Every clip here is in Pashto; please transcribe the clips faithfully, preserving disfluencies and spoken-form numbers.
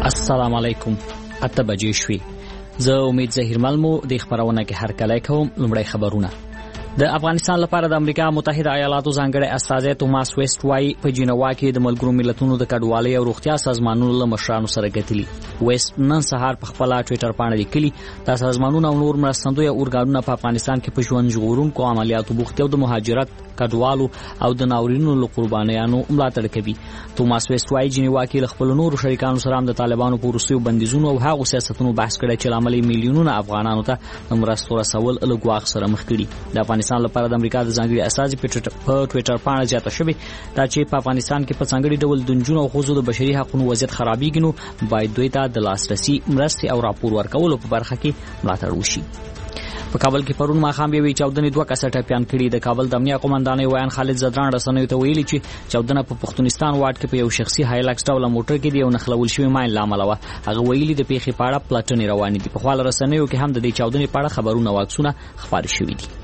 السلام علیکم. اته بجې شوې. زه امید زهیرمل مو د خبرونه کې هر کله کوم. لومړی خبرونه. د افغانستان لپاره د امریکا متحده ایالاتو ځانګړی استازی توماس ویسټ وايي په جنیوا کې د ملګرو ملتونو د کډوالۍ او روغتیا سازمانونو له مشرانو سره غتلی. ویسټ نن سهار په خپل ټوئیټر باندې لیکلي دا سازمانونه او نور مرستندوی اورګانونه په افغانستان کې په ژوند ژغورونکو عملیاتو بوخت او د مهاجرت کډوالو او د ناورینونو له قربانیانو ملاتړ کوي. توماس ویسټ وايي جنیوا کې له خپل نور شریکانو سره هم د طالبانو په روسیو بندیزونو او هغو سیاستونو بحث کړی چې عملي میلیونونه افغانانو ته د مرستو رسول له ګواښ سره مخ کړي. د افغانستان لپاره د امریکا د ځانګړي استازي په ټوئیټر باندې زیاته شوې دا چې په افغانستان کې په ځانګړي ډول د نجونو او ښځو د بشري حقوقو وضعیت خرابېږي نو باید دوی ته د لاسرسي مرستې او راپور ورکولو په برخه کې ملاتړ وشي. په کابل کې پرون ماښام یوې چاودنې دوه کسه ټپیان کړي. د کابل د امنیه قومندانۍ ویان خالد زدران رسنیو ته ویلي چې چاودنه په پښتونستان واټ کې په یو شخصي هایلکس ډول موټر کې دی او نخلول شوی ماین لامل و. هغه ویلي د پیښې په اړه پلټنې روانې دي. په خپل رسنیو کې هم د دې چاودنې په اړه خبرونه واکسونه خبري شوي دي.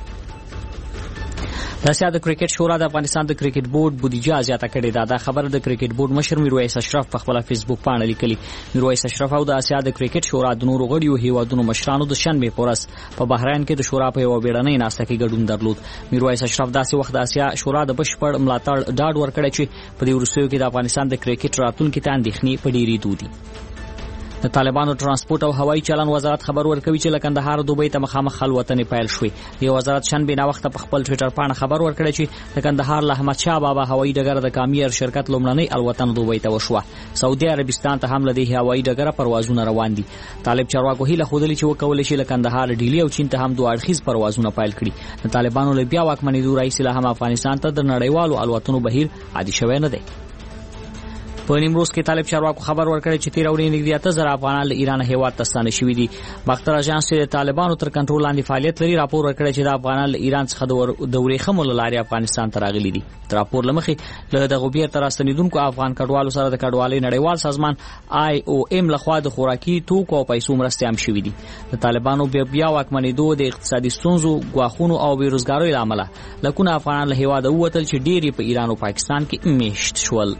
د اسیا د کرکټ شورا د افغانستان د کرکټ بورډ بودیجه زیاته کړې ده. دا خبره د کرکټ بورډ مشر میرویس اشرف په خپل فیسبوک باندې لیکلي. میرویس اشرف او د اسیا د کرکټ شورا د نورو غړیو هیوادونو مشرانو د شنبه پورس په بحرین کې د شورا په یو بیړنۍ ناسته کې ګډون درلود. میرویس اشرف داسې وخت د اسیا شورا د بشپړ ملاتړ ډاډ ورکړی چې په دې وروستیو کې د افغانستان د کرکټ راتلونکي ته اندېښنې په ډېرې دودي. د طالبانو ترانسپورت او هوایي چلن وزارت خبر ورکوي چې لکندهار دوبۍ ته مخامخ خلوتنې پیل شوې. د وزارت شنبه نا وخت په خپل ټوئیټر باندې خبر ورکړی چې لکندهار له احمد شاه بابا هوایي ډګر د کامیر شرکت لومړنۍ الوتنه دوبۍ ته وشوه. سعودي عربستان ته هم له دې هوایي ډګر پروازونه روان دي. طالب چارواکو هیله خوده چې وکول شي لکندهار ډیلی او چین ته هم دوه اړخیز پروازونه پیل کړي. د طالبانو له بیا واکمنېدو راځي له هم افغانستان ته د نړیوالو الوتنو بهیر عادي شوی نه دی. په نیمروز کې طالب چارواکو خبر ورکړی چې تیر اورین نږدې اته زره افغانان له ایران هیواد ته ستانه شوي دي. باختر اژانس چې د طالبانو تر کنټرول لاندې فعالیت لري راپور ورکړی چې د افغانان له ایران څخه د ورېښمو له لارې افغانستان ته راغلي دي. د راپور له مخې له دغو بیرته راستنېدونکو افغان کډوالو سره د کډوالۍ نړیوال سازمان آی او ایم لخوا د خوراکي توکو او پیسو مرستې هم شوي دي. د طالبانو بیا بیا واکمنېدو د اقتصادي ستونزو ګواښونو او بیروزګارۍ له امله لکونه افغانان له هیواده ووتل چې ډېر په ایران او پاکستان کې میشت شول.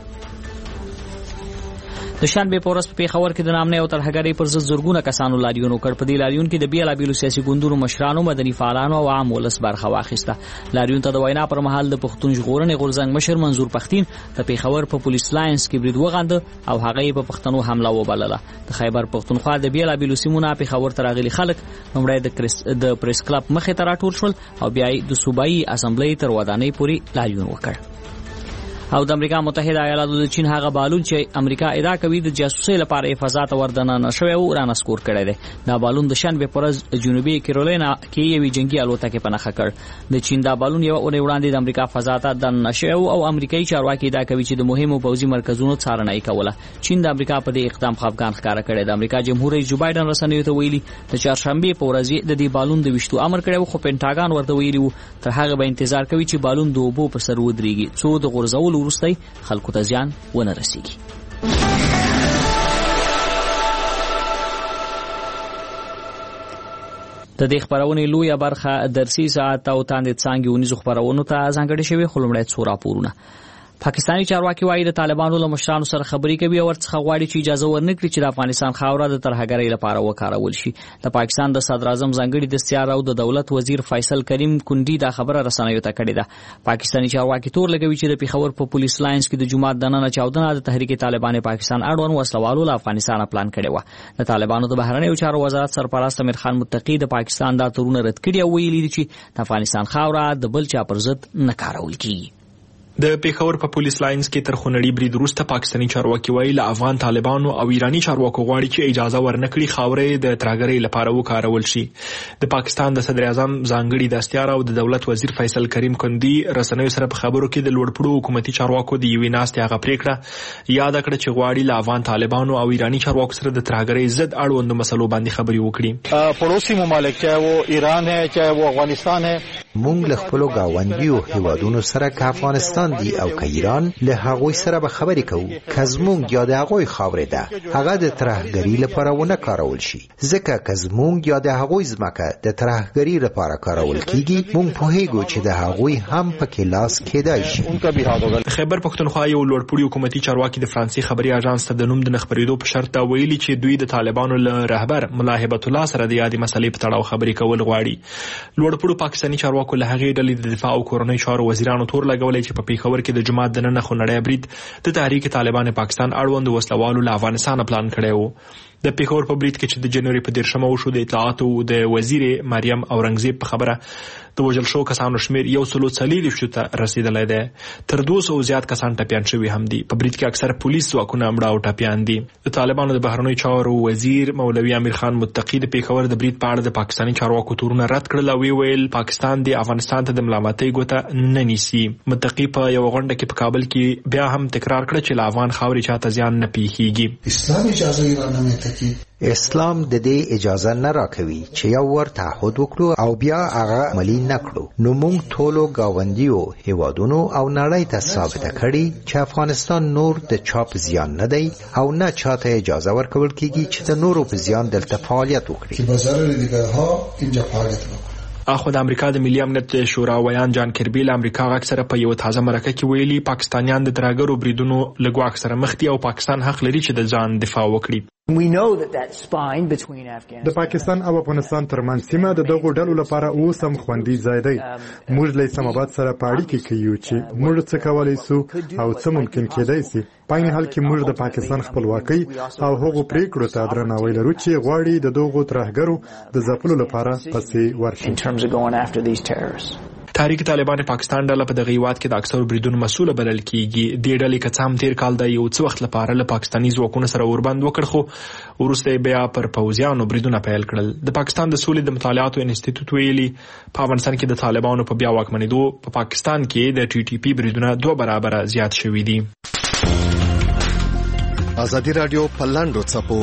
د شنبه په ورځ په پیښور کې د نامنۍ او ترهګرۍ پر ضد زورګونه کسانو لاریون وکړ. په دې لاریون کې د بیلابیلو سیاسي ګوندونو مشرانو، مدني فعالانو او عام ولس برخه واخیسته. لاریون ته د وینا پر مهال د پښتون ژغورنې غورځنګ مشر منظور پښتين د پیښور په پولیس لاینز کې برید وغنده او هغه په پښتنو حمله وبلله. د خیبر پښتونخوا د بیلابیلو سیمونو پیښور ته راغلي خلک لومړی د د پریس کلب مخې ته راټول شول او بیا د صوبایي اسمبلی تر ودانۍ پورې لاریون وکړ. او د امریکا متحده ایالاتو د چین هغه بالون چې امریکا ادعا کوي د جاسوسۍ لپاره فضا ته وردننه شوی او رانسکور کړی دی. دا بالون د شنبه پر ورځ جنوبي کیرولینا کې یوې جنگي الوتکې په نښه کړ. د چین دا بالون یو اونۍ وړاندې د امریکا فضا ته دننه شوی او امریکایي چارواکي ادعا کوي چې د مهمو پوځي مرکزونو څارنه یې کوله. چین د امریکا په دې اقدام خفګان ښکاره کړی. د امریکا جمهور رئیس جو بایدن رسنیو ته ویلي د چهارشنبه په ورځ د دې بالون د وشتو امر کړی خو پینټاګان ورته ویلي وو تر هغه به انتظار کوي چې بالون د اوبو په سر ودرېږي څو د غورځول وروسته خلکو ته ځان ونه رسیږي. د دې خبرونې لویه برخه درسي ساعت او تاند څنګه ونیزو خبرونو ته ځانګړي شوی خلمړی څو راپورونه. پاکستاني چارواکي وايي د طالبانو له مشرانو سره خبرې کوي او ورڅخه غواړي چې اجازه ورنکړي چې د افغانستان خاوره د ترهګرۍ لپاره وکارول شي. د پاکستان د صدر اعظم ځانګړي دستیار او د دولت وزیر فیصل کریم کندي دا خبره رسنیو ته کړې ده. پاکستاني چارواکي تور لګوي چې د پیښور په پولیس لاینز کې د جمعات دننه چاودنه د تحریک طالبان پاکستان اړوند وسلوالو له افغانستان پلان کړی و. د طالبانو د بهرنیو چارو وزارت سرپرست امیر خان متقی د پاکستان دا تورونه رد کړي او ویلي دي چې د افغانستان خاوره د بل چا پر ضد نه کارول کیږي. د پیښور په پولیس لاینز کې تر خونړي برید وروسته پاکستاني چارواکي وایي له افغان طالبانو او ایرانی چارواکو غواړي چې اجازه ورنکړي خاورې د ترهګرۍ لپاره وکارول شي. د پاکستان د صدر اعظم ځانګړي دستیار او د دولت وزیر فیصل کریم کندي رسنیو سره په خبرو کې د لوړپوړو حکومتي چارواکو د یوې ناستې هغه پریکړه یاد کړه چې غواړي له افغان طالبانو او ایرانی چارواکو سره د ترهګرۍ ضد اړوند مسلو باندې خبرې وکړي. پړوسی ممالک چاہے وہ ایران ہے چاہے وہ افغانستان ہے موږ له خپل گاونډیو هیوادونو سره که افغانستان پاکستان دی او که ایران له هغوی سره به خبرې کوو که زمونږ یا د هغوی خاورې ده هغه د ترهګرۍ لپاره ونه کارول شي ځکه که زمونږ یا د هغوی ځمکه د ترهګرۍ لپاره کارول کیږي مونږ پوهیږو چې د هغوی هم پکې لاس کېدای شي. خیبر پښتونخوا یو لوړپوړي حکومتي چارواکي د فرانسې خبري اژانس ته د نوم د نه خبرېدو په شرط ویلي چې دوی د طالبانو له رهبر ملا هبت الله سره د یادې مسلې په تړاو خبرې کول غواړي. لوړپوړو پاکستاني چارواکو له هغې ډلې د دفاع او کورنۍ چارو وزیرانو تور لګولی چې په پیښور کې د جماعت دننه خونړی برید د تحریک طالبان پاکستان اړوند وسلوالو له افغانستان پلان کړی و. د پیښور په برید کې چې د جنوري په دیرشمه وشو د اطلاعاتو د وزیر مریم اورنګزیب په خبره د وژل شو کسانو شمیر یو سلو څلېرویشتو ته رسیدلی دی. تر دوه سوو زیات کسان ټپیان شوي هم دي. په برید کې اکثره پولیس ځواکونه مړه او ټپیان دي. د طالبانو د بهرنیو چارو وزیر مولوي امیر خان متقي د پیښور د برید په اړه د پاکستاني چارواکو تورونه رد کړل او ویل پاکستان د افغانستان ته د ملامتۍ ګوته نه نیسي. متقي په یو غونډه کې په کابل کې بیا هم تکرار کړ چې له افغان خاورې چاته زیان نه پیښیږي. اسلام اجازه ایران نه کوي. اسلام د دې اجازه نه راکوي چې یو ور تعهد وکړو او بیا هغه عملي نه کړو. نو موږ ټولو گاونډیو هیوادونو او نړۍ ته ثابته کړي چې افغانستان نور د چاپ زیان نه دی او نه چاته اجازه ورکول کیږي چې د نورو په زیان دلته فعالیت وکړي. که بازار دیگرها اینجا فعالیت وکړي. اخو د امریکا د ملي امنیت شورا ویان جان کربي له امریکا غږ سره په یو تازه مرکه کې ویلي پاکستانیان د ترهګرو بریدونو له ګواښ سره مخ دي او پاکستان حق لري چې د ځان دفاع وکړي. د پاکستان او افغانستان ترمنځ سیمه د دغو ډلو لپاره اوس هم خوندي ځای دی. موږ له اسلام آباد سره په اړیکه کې یو چې موږ څه کولی سو او څه ممکن کېدای سي. په عین حال کې موږ د پاکستان خپلواکۍ او هغو پریکړو ته درناوی لرو چې غواړي د دغو ترهګرو د ځپلو لپاره پسې ورشي. تحریک طالبان پاکستان ډله په دغه هیواد کې د اکثرو بریدونو مسؤله بلل کیږي. دې ډلې که څه هم تیر کال د یو څه وخت لپاره له پاکستاني ځواکونو سره اوربند وکړ خو وروسته بیا پر پوځیانو بریدونه پیل کړل. د پاکستان د سولې د مطالعاتو انسټیټیوټ ویلي په افغانستان کې د طالبانو په بیا واکمنېدو په پاکستان کې د ټي ټي پی بریدونه دوه برابره زیات شوي دي. ازادي رادیو په لاندو څپو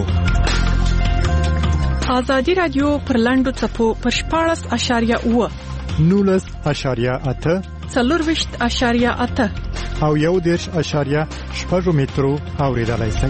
ازادي رادیو پر لاندو څپو پر شپاړس اشاریه اوه نولس اشاریه اته څلورویشت اشاریه اته او یو دېرش اشاریه شپږ مترو اوریدلای شئ.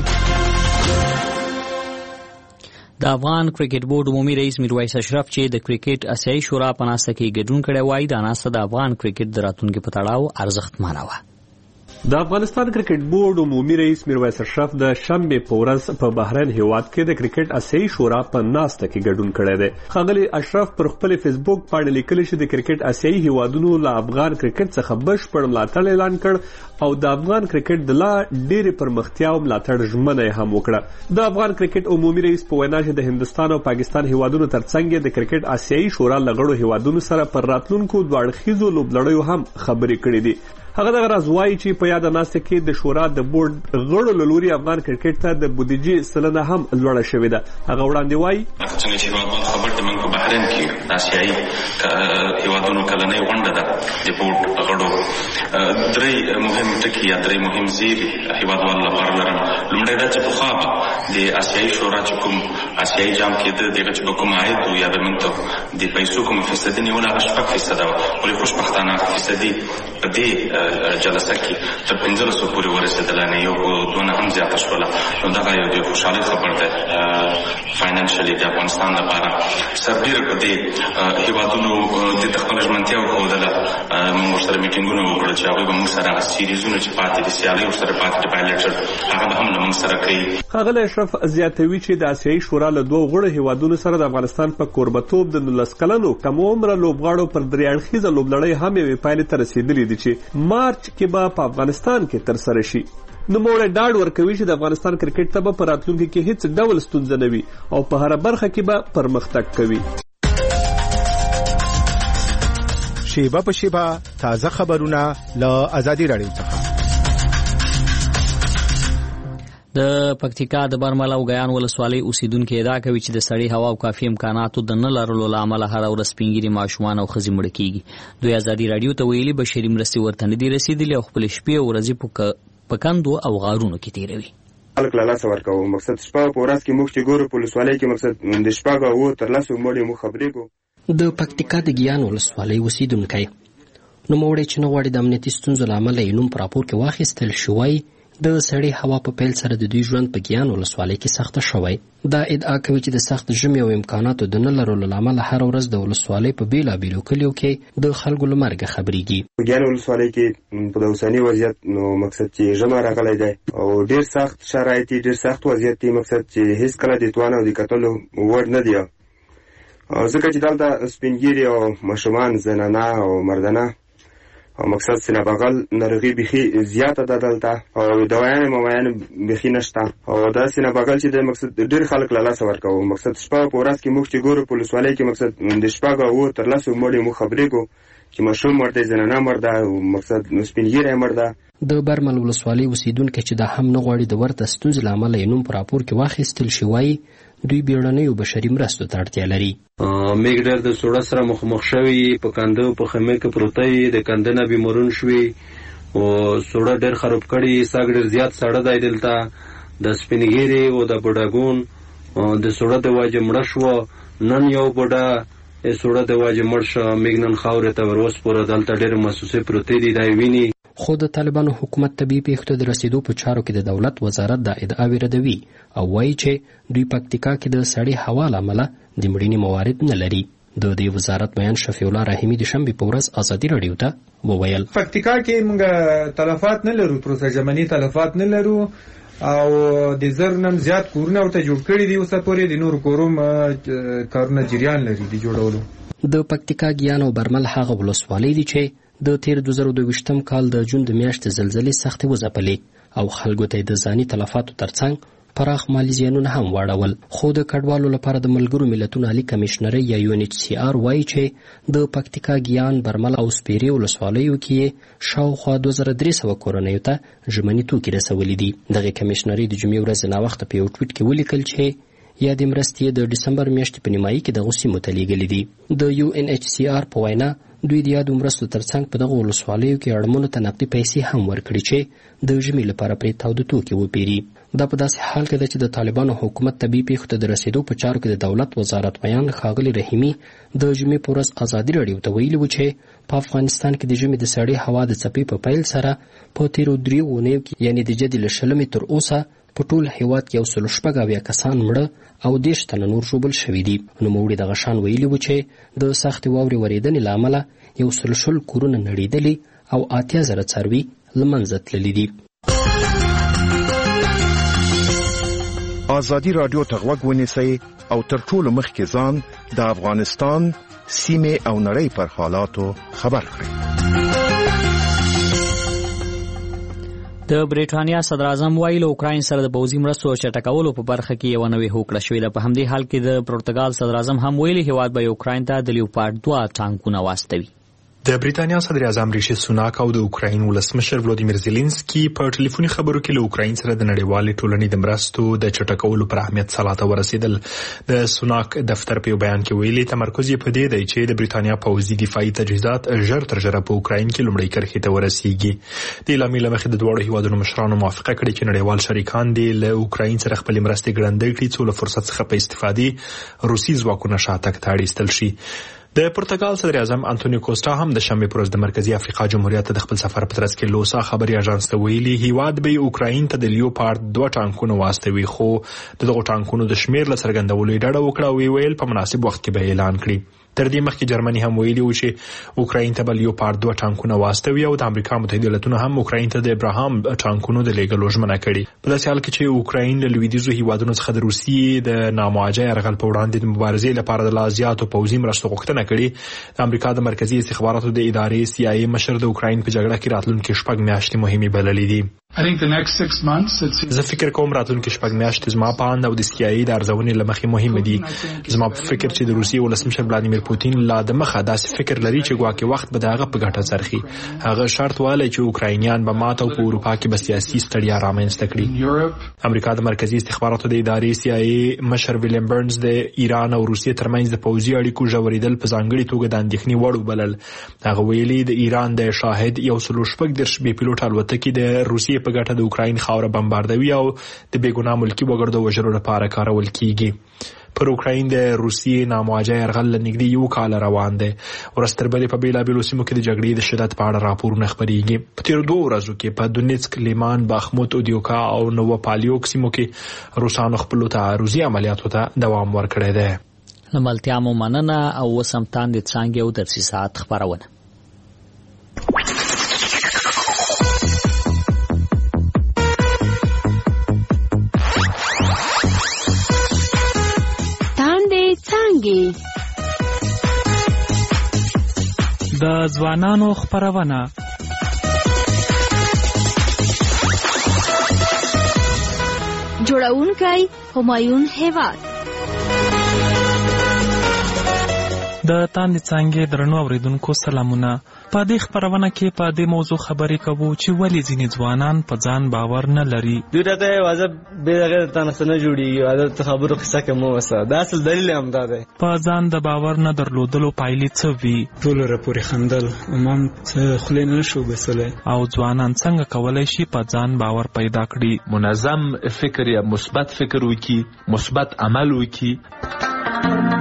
د افغان کرکټ بورډ عمومي رئیس میرویس اشرف چې د کرکټ اسیایي شورا په ناسته کې ګډون کړی وایي دا ناسته د افغان کرکټ د راتلونکي په تړاو ارزښتمنه وه. د افغانستان کرکټ بورډ عمومي رئیس میرویس اشرف د شنبې په ورځ په بحرین هیواد کې د کرکټ اسیایي شورا په ناسته کې ګډون کړی دی. ښاغلي اشرف پر خپل فیسبوک باندې لیکلي چې د کرکټ اسیایي هیوادونو له افغان کرکټ څخه بشپړ ملاتړ اعلان کړ او د افغان کرکټ د لا ډېرې پرمختیا او ملاتړ ژمنه یې هم وکړه. د افغان کرکټ عمومي رئیس په وینا چې د هندوستان او پاکستان هیوادونو ترڅنګ د کرکټ اسیایي شورا له غړو هیوادونو سره پر راتلونکو دوه اړخیزو لوبلړیو هم خبرې کړې دي. هغه دغه راز وایي چې په یاده ناسته کې د شورا د بورډ غړو له لوري افغان کرکټ ته د بودیجې سلنه هم لوړه شوې ده. هغه وړاندې وایي څنګه چې هیوادونه خبر د موږ په بحرین کې آسیایي هیوادونو کلنۍ غونډه ده د بورډ غړو درې مهم ټکي یا درې مهم زیري هیوادوالو لپاره لرم. لومړی دا چې پخوا به د آسیایي شورا چې کوم آسیایي جام کېده دغه چې به کوم عاید و یا به موږ ته د پیسو کوم فیصدي نیوله هغه شپږ فیصده وه ولې خوشبختانه فیصدي په دې جلسه کې تر پنځلسو پورې ورسېدله نه یو دونه هم زیاته شوله. نو دغه یو د خوشحالۍ خبر دی فاینانشلي د افغانستان لپاره. سربیره په دې هیوادونو د خپله ژمنتیا وښودله. موږ ورسره میټینګونه وکړل چې هغوی به موږ سره سیریزونه چې پاتې دي سیالۍ ورسره پاتې دي بایلټر هغه به هم له موږ سره کوي. ښاغلی اشرف زیاتوي چې د اسیایي شورا له دوه غړو هیوادونو سره د افغانستان په کوربتوب د نولس کلنو کم عمره لوبغاړو پر درې اړخیزه لوبلړۍ هم یوې پایلې ته رسېدلې دي چې مارچ کې به په افغانستان کې ترسره شي. نوموړی ډاډ ورکوي چې د افغانستان کرکټ ته به په راتلونکي کې هیڅ ډول ستونزه نه وي او په هره برخه کې به پرمختګ کوي. شیبه په شیبه تازه خبرونه له ازادي رادیو څخه. د پکتیکا د برمل او غیان ولسوالۍ اوسیدونکو ادعا کوي چې د سړې هوا او کافي امکاناتو د نه لرلو له امله هره ورځ سپین ږیري ماشومان او ښځې مړه کېږي. دوی ازادي راډیو ته ویلي بشري مرستې ورته نه دي رسېدلې او خپلې شپې او ورځې په کندو او غارونو کې تېروي. خلک له لاسه ورکوو. مقصد شپه په ورځ کې موږ چې ګورو په ولسوالۍ کې مقصد د شپږو اوو تر لسو مړي موږ خبرېږو. د پکتیکا د ګیان ولسوالۍ اوسیدونکی نوموړی چې نه غواړي د امنیتي ستونزو له امله یې نوم په راپور کې واخیستل شي وایي د سړې هوا په پیل سره د دوی ژوند په ګیان ولسوالۍ کې سخته شوی. دا ادعا کوي چې د سخت ژمي او امکاناتو د نه لرلو له امله هره ورځ د ولسوالۍ په بېلابېلو کلیو کې د خلکو له مرګه خبرېږي. په ګیان ولسوالۍ کې په د اوسني وضعیت نو مقصد چې ژمی راغلی دی او ډېر سخت شرایط دي، ډېر سخت وضعیت دی، مقصد چې هېڅ کله د توان او د کتلو وړ نه دی، ځکه چې دلته سپین ږیري او ماشومان، زنانه او مردانه او مقصد سینه بغل ناروغي بیخي زیاته ده دلته او دوايانې موایانې بیخي نشته او دا سینه بغل چې د مقصد ډېر خلک له لاسه ورکوو. مقصد شپه په ورځ کې موږ چې ګورو په ولسوالۍ کې مقصد د شپږو اوو تر لسو مړي موږ خبرېږو چې ماشوم مړ دی، زنانه مړ ده او مقصد سپین ږیری مړ ده. د برمل ولسوالۍ اوسیدونکي چې دا هم نه غواړي د ورته ستونزې له امله یې نوم په راپور کې واخیستل شي وایي دوی بیړنیو بشري مرستو ته اړتیا لري. میږ ډېر د سوړه سره مخامخ شوي، په کنده په خیمه کې پروته یې، د کنده نه بیمارون شوي او سوړه ډېر خراب کړي، ساګ ډېر زیات ساړه دی دلته، د سپین ږیري او د بوډاګون د سوړه د وجې مړه شوه. نن یو بوډا سوړه د وجې مړ شه، میږ نن خاورې ته ور وسپوره، دلته ډېرې محسوسې پروتې دي، دی ویني. خو د طالبانو حکومت طبي پیښو ته د رسیدو په چارو کې د دولت وزارت دا ادعاوې ردوي او وایي چې دوی پکتیکا کې د سړې هوا له امله د مړینې موارد نه لري. د دې وزارت بیان شفیع الله رحیمي د شنبې په ورځ ازادي راډیو ته وویل پکتیکا کې موږ تلفات نه لرو، پروسه جمني تلفات نه لرو او د زر نم زیات کورونه ورته جوړ کړي دي، اوسه پورې د نور کوروم کارونه جریان لري د جوړولو. د پکتیکا ګیان او برمل هغه ولسوالۍ دي چې د تیر دوه زره دوه کال د جون د میاشتې زلزلې سختې وځپلې او خلکو ته د ځاني تلفاتو ترڅنګ پراخ مالي زیانونه هم واړول. خو د کډوالو لپاره د ملګرو ملتونو عالي کمیشنري یا یو ان ایچ سی آر وایي چې د پکتیکا ګیان، برمل او سپیرې ولسوالیو کې شاوخوا دوه زره درې سوه کورنیو ته ژمني توکي رسولي دي. دغه کمیشنري د جمعې ورځې ناوخته په یو ټویټ کې ولیکل چې یا د مرستې د ډسمبر میاشتې په نیمایي کې دغو سیمو ته لیږلي دي. د یو ان ایچ سی آر په وینا دوی د یادو مرستو ترڅنګ په دغو ولسوالیو کې اړمنو ته نقدي پیسې هم ورکړي چې د ژمي لپاره پرې تاوده توکي وپیري. دا په داسې حال کې ده چې د طالبانو حکومت طبي پیښو ته د رسیدو په چارو کې د دولت وزارت بیان ښاغلي رحیمي د ژمي په ورځ ازادي راډیو ته ویلي و چې په افغانستان کې د ژمي د سړې هوا د څپې په پیل سره په تیرو دریو اونیو کې یعنې د جدي له شلمې تر اوسه په ټول هیواد کې یو سل شپږ اویا کسان مړه او دېرش تنه نور ژوبل شوي دي. نوموړي دغه شان ویلي و چې د سختې واورې ورېدنې له امله یو سل شل کورونه نړېدلي او اتیا زره څاروي له منځه تللي دي. ازادي راډیو ته غوږ ونیسئ او تر ټولو مخکې ځان د افغانستان سیمې او نړۍ پر حالاتو خبر کړئ. د برېټانیا صدر اعظم وایي له اوکراین سره د پوځي مرستو چټکولو په برخه کې یو نوې هوکړه شوې ده. په همدې حال کې د پرتګال صدر اعظم هم ویلي هیواد به اوکراین ته د لیوپارډ دوه ټانکونه واستوي. د بریتانیا صدر اعظم ریشي سوناک او د اوکراین ولسمشر ولودیمیر زيلنسکي په ټلیفوني خبرو کې له اوکراین سره د نړیوالې ټولنې د مرستو د چټکولو پر اهمیت سلاته ورسېدل. د سوناک دفتر په بیان کې ویلي تمرکز یې په دې دی چې د بریتانیا پوځي دفاعي تجهیزات ژر تر ژره په اوکراین کې لومړی کرښې ته ورسیږي. د اعلامیې له مخې د دواړو هیوادونو مشرانو موافقه کړې چې نړیوال شریکان دې له اوکراین سره خپلې مرستې ګړندۍ کړي څو له فرصت څخه په استفادې روسي ځواکونه شاتګ ته اړ ایستل شي. د پرتګال صدر اعظم انټونیو کوسټا هم د شنبې پر ورځ د مرکزی افریقا جمهوریت ته د خپل سفر په ترڅ کې لوسا خبري اژانس ته ویلي هیواد به اوکراین ته د لیوپارډ دوه ټانکونه واستوي، خو دغه ټانکونو د شمیر له څرګندولو ډډه وکړه او ویل په مناسب وخت کې به اعلان کړي. تر دې مخکې جرمني هم ویلي و چې اوکراین ته به لیوپارډ دوه ټانکونه واستوي او د امریکا متحده ایالاتونو هم اوکراین ته د ابراهام ټانکونو د لیږلو ژمنه کړې. په داسې حال کې چې اوکراین له لویدیځو هیوادونو څخه د روسیې د نامواجه یرغل په وړاندې د مبارزې لپاره د لا زیاتو پوځي مرستو غوښتنه کړې. د امریکا د مرکزی استخباراتو د ادارې سی آی ای مشر د اوکراین په جګړه کې راتلونکي شپږ میاشتې مهمې بللې دي. زه فکر کوم راتلونکي شپږ میاشتې زما په اند او د سی آی ای د ارزونې له مخې مهمه دي. زما په فکر چې د روسیې ولسمشر ولادیمیر پوتین لا د مخه داسې فکر لري چې ګواکې وخت به دغه په ګټه څرخي. هغه شرط والی چې اوکراینیان به ماته او په اروپا کې به سیاسي ستړیا رامنځته کړي. امریکا د مرکزی استخباراتو د ادارې سی آی ای مشر ویلیام برنز د ایران او روسیې ترمنځ د پوځي اړیکو ژورېدل په ځانګړي توګه د اندېښنې وړ وبلل. هغه ویلي د ایران د شاهد یو سل شپږ دېرش بې پیلوټ الوتکې د روسیې په ګټه د اوکراین خاوره بمباردوي او د بې ګناه ملکي وګړو د وژلو لپاره کارول کیږي. پر اوکراین د روسیې نامواجه یرغل لنګدي یو کال روان دی. ورستر بلې په بیلابیلو سیمو کې د جګړې د شدت په اړه راپورونه خپرېږي. په تیرو دوه ورځو کې په دونیتسک، لیمان، باخموت، اودیوکا او نووپالیوک سیمو کې روسانو خپلو تعرضي عملیاتو ته دوام ورکړی دی. لملتیا مو مننه او وسمتان د څانګې او درسي ساعت خبرونه. د ځوانانو خبرونه جوړونکی همایون هیواد. د تاندې څانګې درنو اوریدونکو سلامونه. په دې خبرونه کې په دې موضوع خبرې کوو چې ولې ځینې ځوانان په ځان باور نه لري. دوی راته واځه به دغه تاسو نه جوړیږي، واځه خبرو قصه کوم وسه. دا اصل دلیل هم دا دی. په ځان د باور نه درلودلو پایلې څه وي؟ ټول راپورې خندل، امام څه خلې نه شو بسله. او ځوانان څنګه کولای شي په ځان باور پیدا کړي؟ منظم فکر یا مثبت فکر وکړي، مثبت عمل وکړي.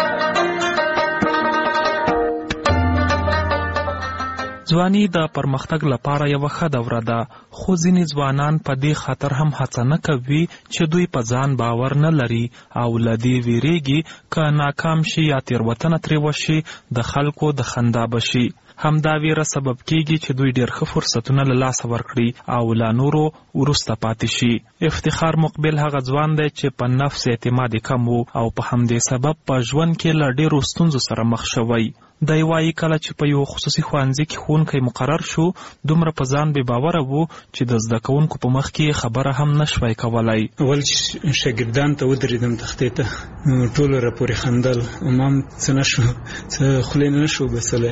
ځواني د پرمختګ لپاره یو ښه دوره ده، خو ځینې ځوانان په دې خاطر هم هڅه نه کوي چې دوی په ځان باور نه لري او له دې ویریږي که ناکام شي یا تېروتنه ترې وشي د خلکو د خندا بشي. همدا ویره سبب کیږي چې دوی ډېر ښه فرصتونه له لاسه ورکړي او لا نورو وروسته پاتې شي. افتخار مقبل هغه ځوان دی چې په نفس اعتماد کم و او په همدې سبب په ژوند کې له ډېرو ستونزو سره مخ شوی. دی وایي کله چې په یو خصوصي ښوونځي کې ښوونکی مقرر شو، دومره په ځان بې باوره و چې د زده کوونکو په مخ کې خبره هم نشوی کولی. اول چې شاګردان ته ودرېدم تختې ته، ټولو راپورې خندل، امام څه نه شو، څه خولې نه شو بسلی،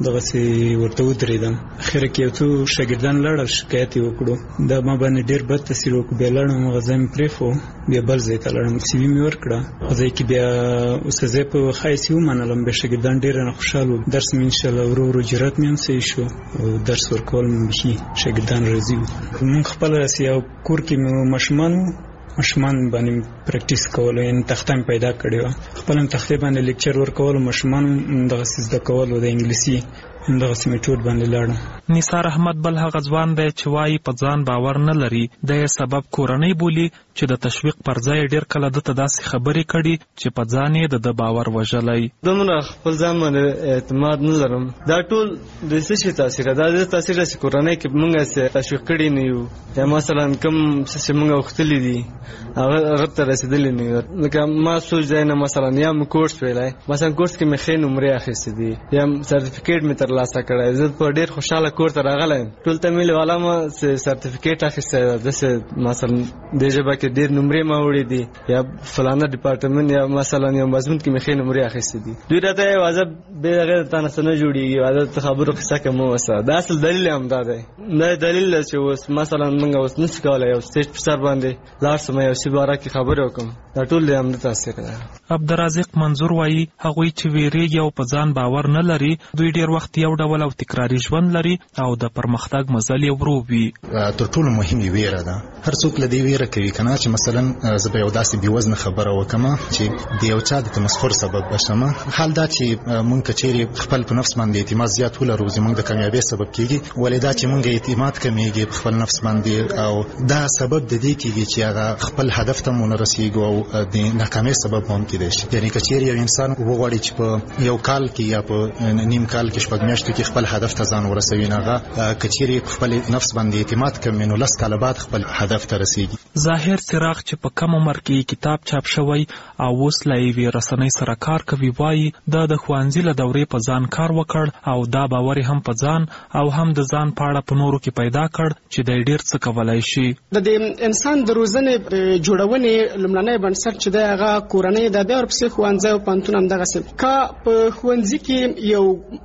دغسې ورته ودرېدم. اخره کې یو څو شاګردان لاړل، شکایت یې وکړو، دا ما باندې ډېر بد تاثیر وکړو. بیا لاړم، هغه ځای مې پرېښو، بیا بل ځای ته لاړم، سی وي مې ورکړه. هغه ځای کې بیا استاذۍ په ښه حیث یې ومنلم، بیا شاګردان ډېر رانه خوشحال و. درس مې انشاءالله ورو ورو جرات مې هم صحیح شو او درس ورکول مې بیخي شاګردان راضي وو. مونږ خپله داسې یو کور کې مې ماشومان وو، ماشومان باندې پریکټیس کولو، یعنې تخته مې پیدا کړې وه، خپله مې تختې باندې لیکچر ورکولو، ماشومان دغسې زده کولو د انګلیسي همدغسې میټود باندې لاړم. نثار احمد بل هغه ځوان دی چې وایي په ځان باور نه لري. د یې سبب کورنۍ بولي چې د تشویق پر ځای ډېر کله ده ته داسې خبرې کړي چې په ځان یې د ده باور وژلی. دومره خپل ځان باندې اعتماد نه لرم. دا ټول د څه شي تاثیر ده؟ دا تاثیر ده چې کورنۍ کې موږ یې تشویق کړي نه یو، یا مثلا کوم څه چې موږ غوښتلي دي هغه هغه ته رسېدلي نه یو. لکه ما سوچ ځای نه مثلا یا مې کورس ویلی، مثلا کورس کې مې ښې نمرې اخیستې دي یا سرټیفیکیټ مې ترلاسه کړی، زه په ډېر خوشحاله کور ته راغلی یم. ټول ته مې والا ما سرټیفیکیټ اخیستی ده، داسې مثلا دې ژبه کې ډېر نمرې ما وړي دي یا فلانه ډپارټمنټ یا مثلا یو مضمون کې مې ښې نمرې اخیستې دي. دوی راته یې واځه بې هغې د تا نه څه نه جوړېږي، واځه ته خبرو قصه کې مه وسه. دا اصل دلیل هم دا دی. دا دلیل ده چې اوس مثلا موږ اوس نشو کولی یو سټیج په سر باندې لاړ شم یو شي باره کې خبرې وکړم. دا ټول د همده تاثیر ده. عبدالرازق منظور وایي هغوی چې ویریږي او په ځان باور نه لري، دوی ډېر وخت یو ډول او تکراري ژوند لري او د پرمختګ مزل یې ورو وي. تر ټولو مهم یې ویره ده. هر څوک له دې ویره کوي که نه چې مثلا زه به یو داسې بېوزنه خبره وکړم چې د یو چا د تمسخر سبب بشم. حال دا چې مونږ که چیرې خپل په نفس باندې اعتماد زیات ولرو، زموږ د کامیابۍ سبب کېږي. ولې دا چې مونږ اعتماد کمیږي په خپل نفس باندې او دا سبب د دې کېږي چې هغه خپل هدف ته ونه رسېږو او د ناکامۍ سبب هم کېدای شي. یعنې که چیرې یو انسان وغواړي چې په یو کال کې یا په نیم کال کې شپږ میاشتو کې خپل هدف ته ځان ورسوي، نو هغه که چیرې په خپل نفس باندې اعتماد کمي نو لس کاله بعد خپل هدف ته رسېږي. ظاهر څراغ چې په کم عمر کې کتاب چاپ شوی او اوس له یوې رسنۍ سره کار کوي، وایي دا د ښوونځي له دورې په ځان کار وکړ او دا باور هم په ځان او هم د ځان په اړه په نورو کې پیدا کړ چې دی ډېر څه کولی شي. د دې انسان د روزنې جوړونې لومړنی بنسټ چې دی هغه کورنۍ ده، بیا ورپسې ښوونځی او پوهنتون همدغسې. که په ښوونځي کې یو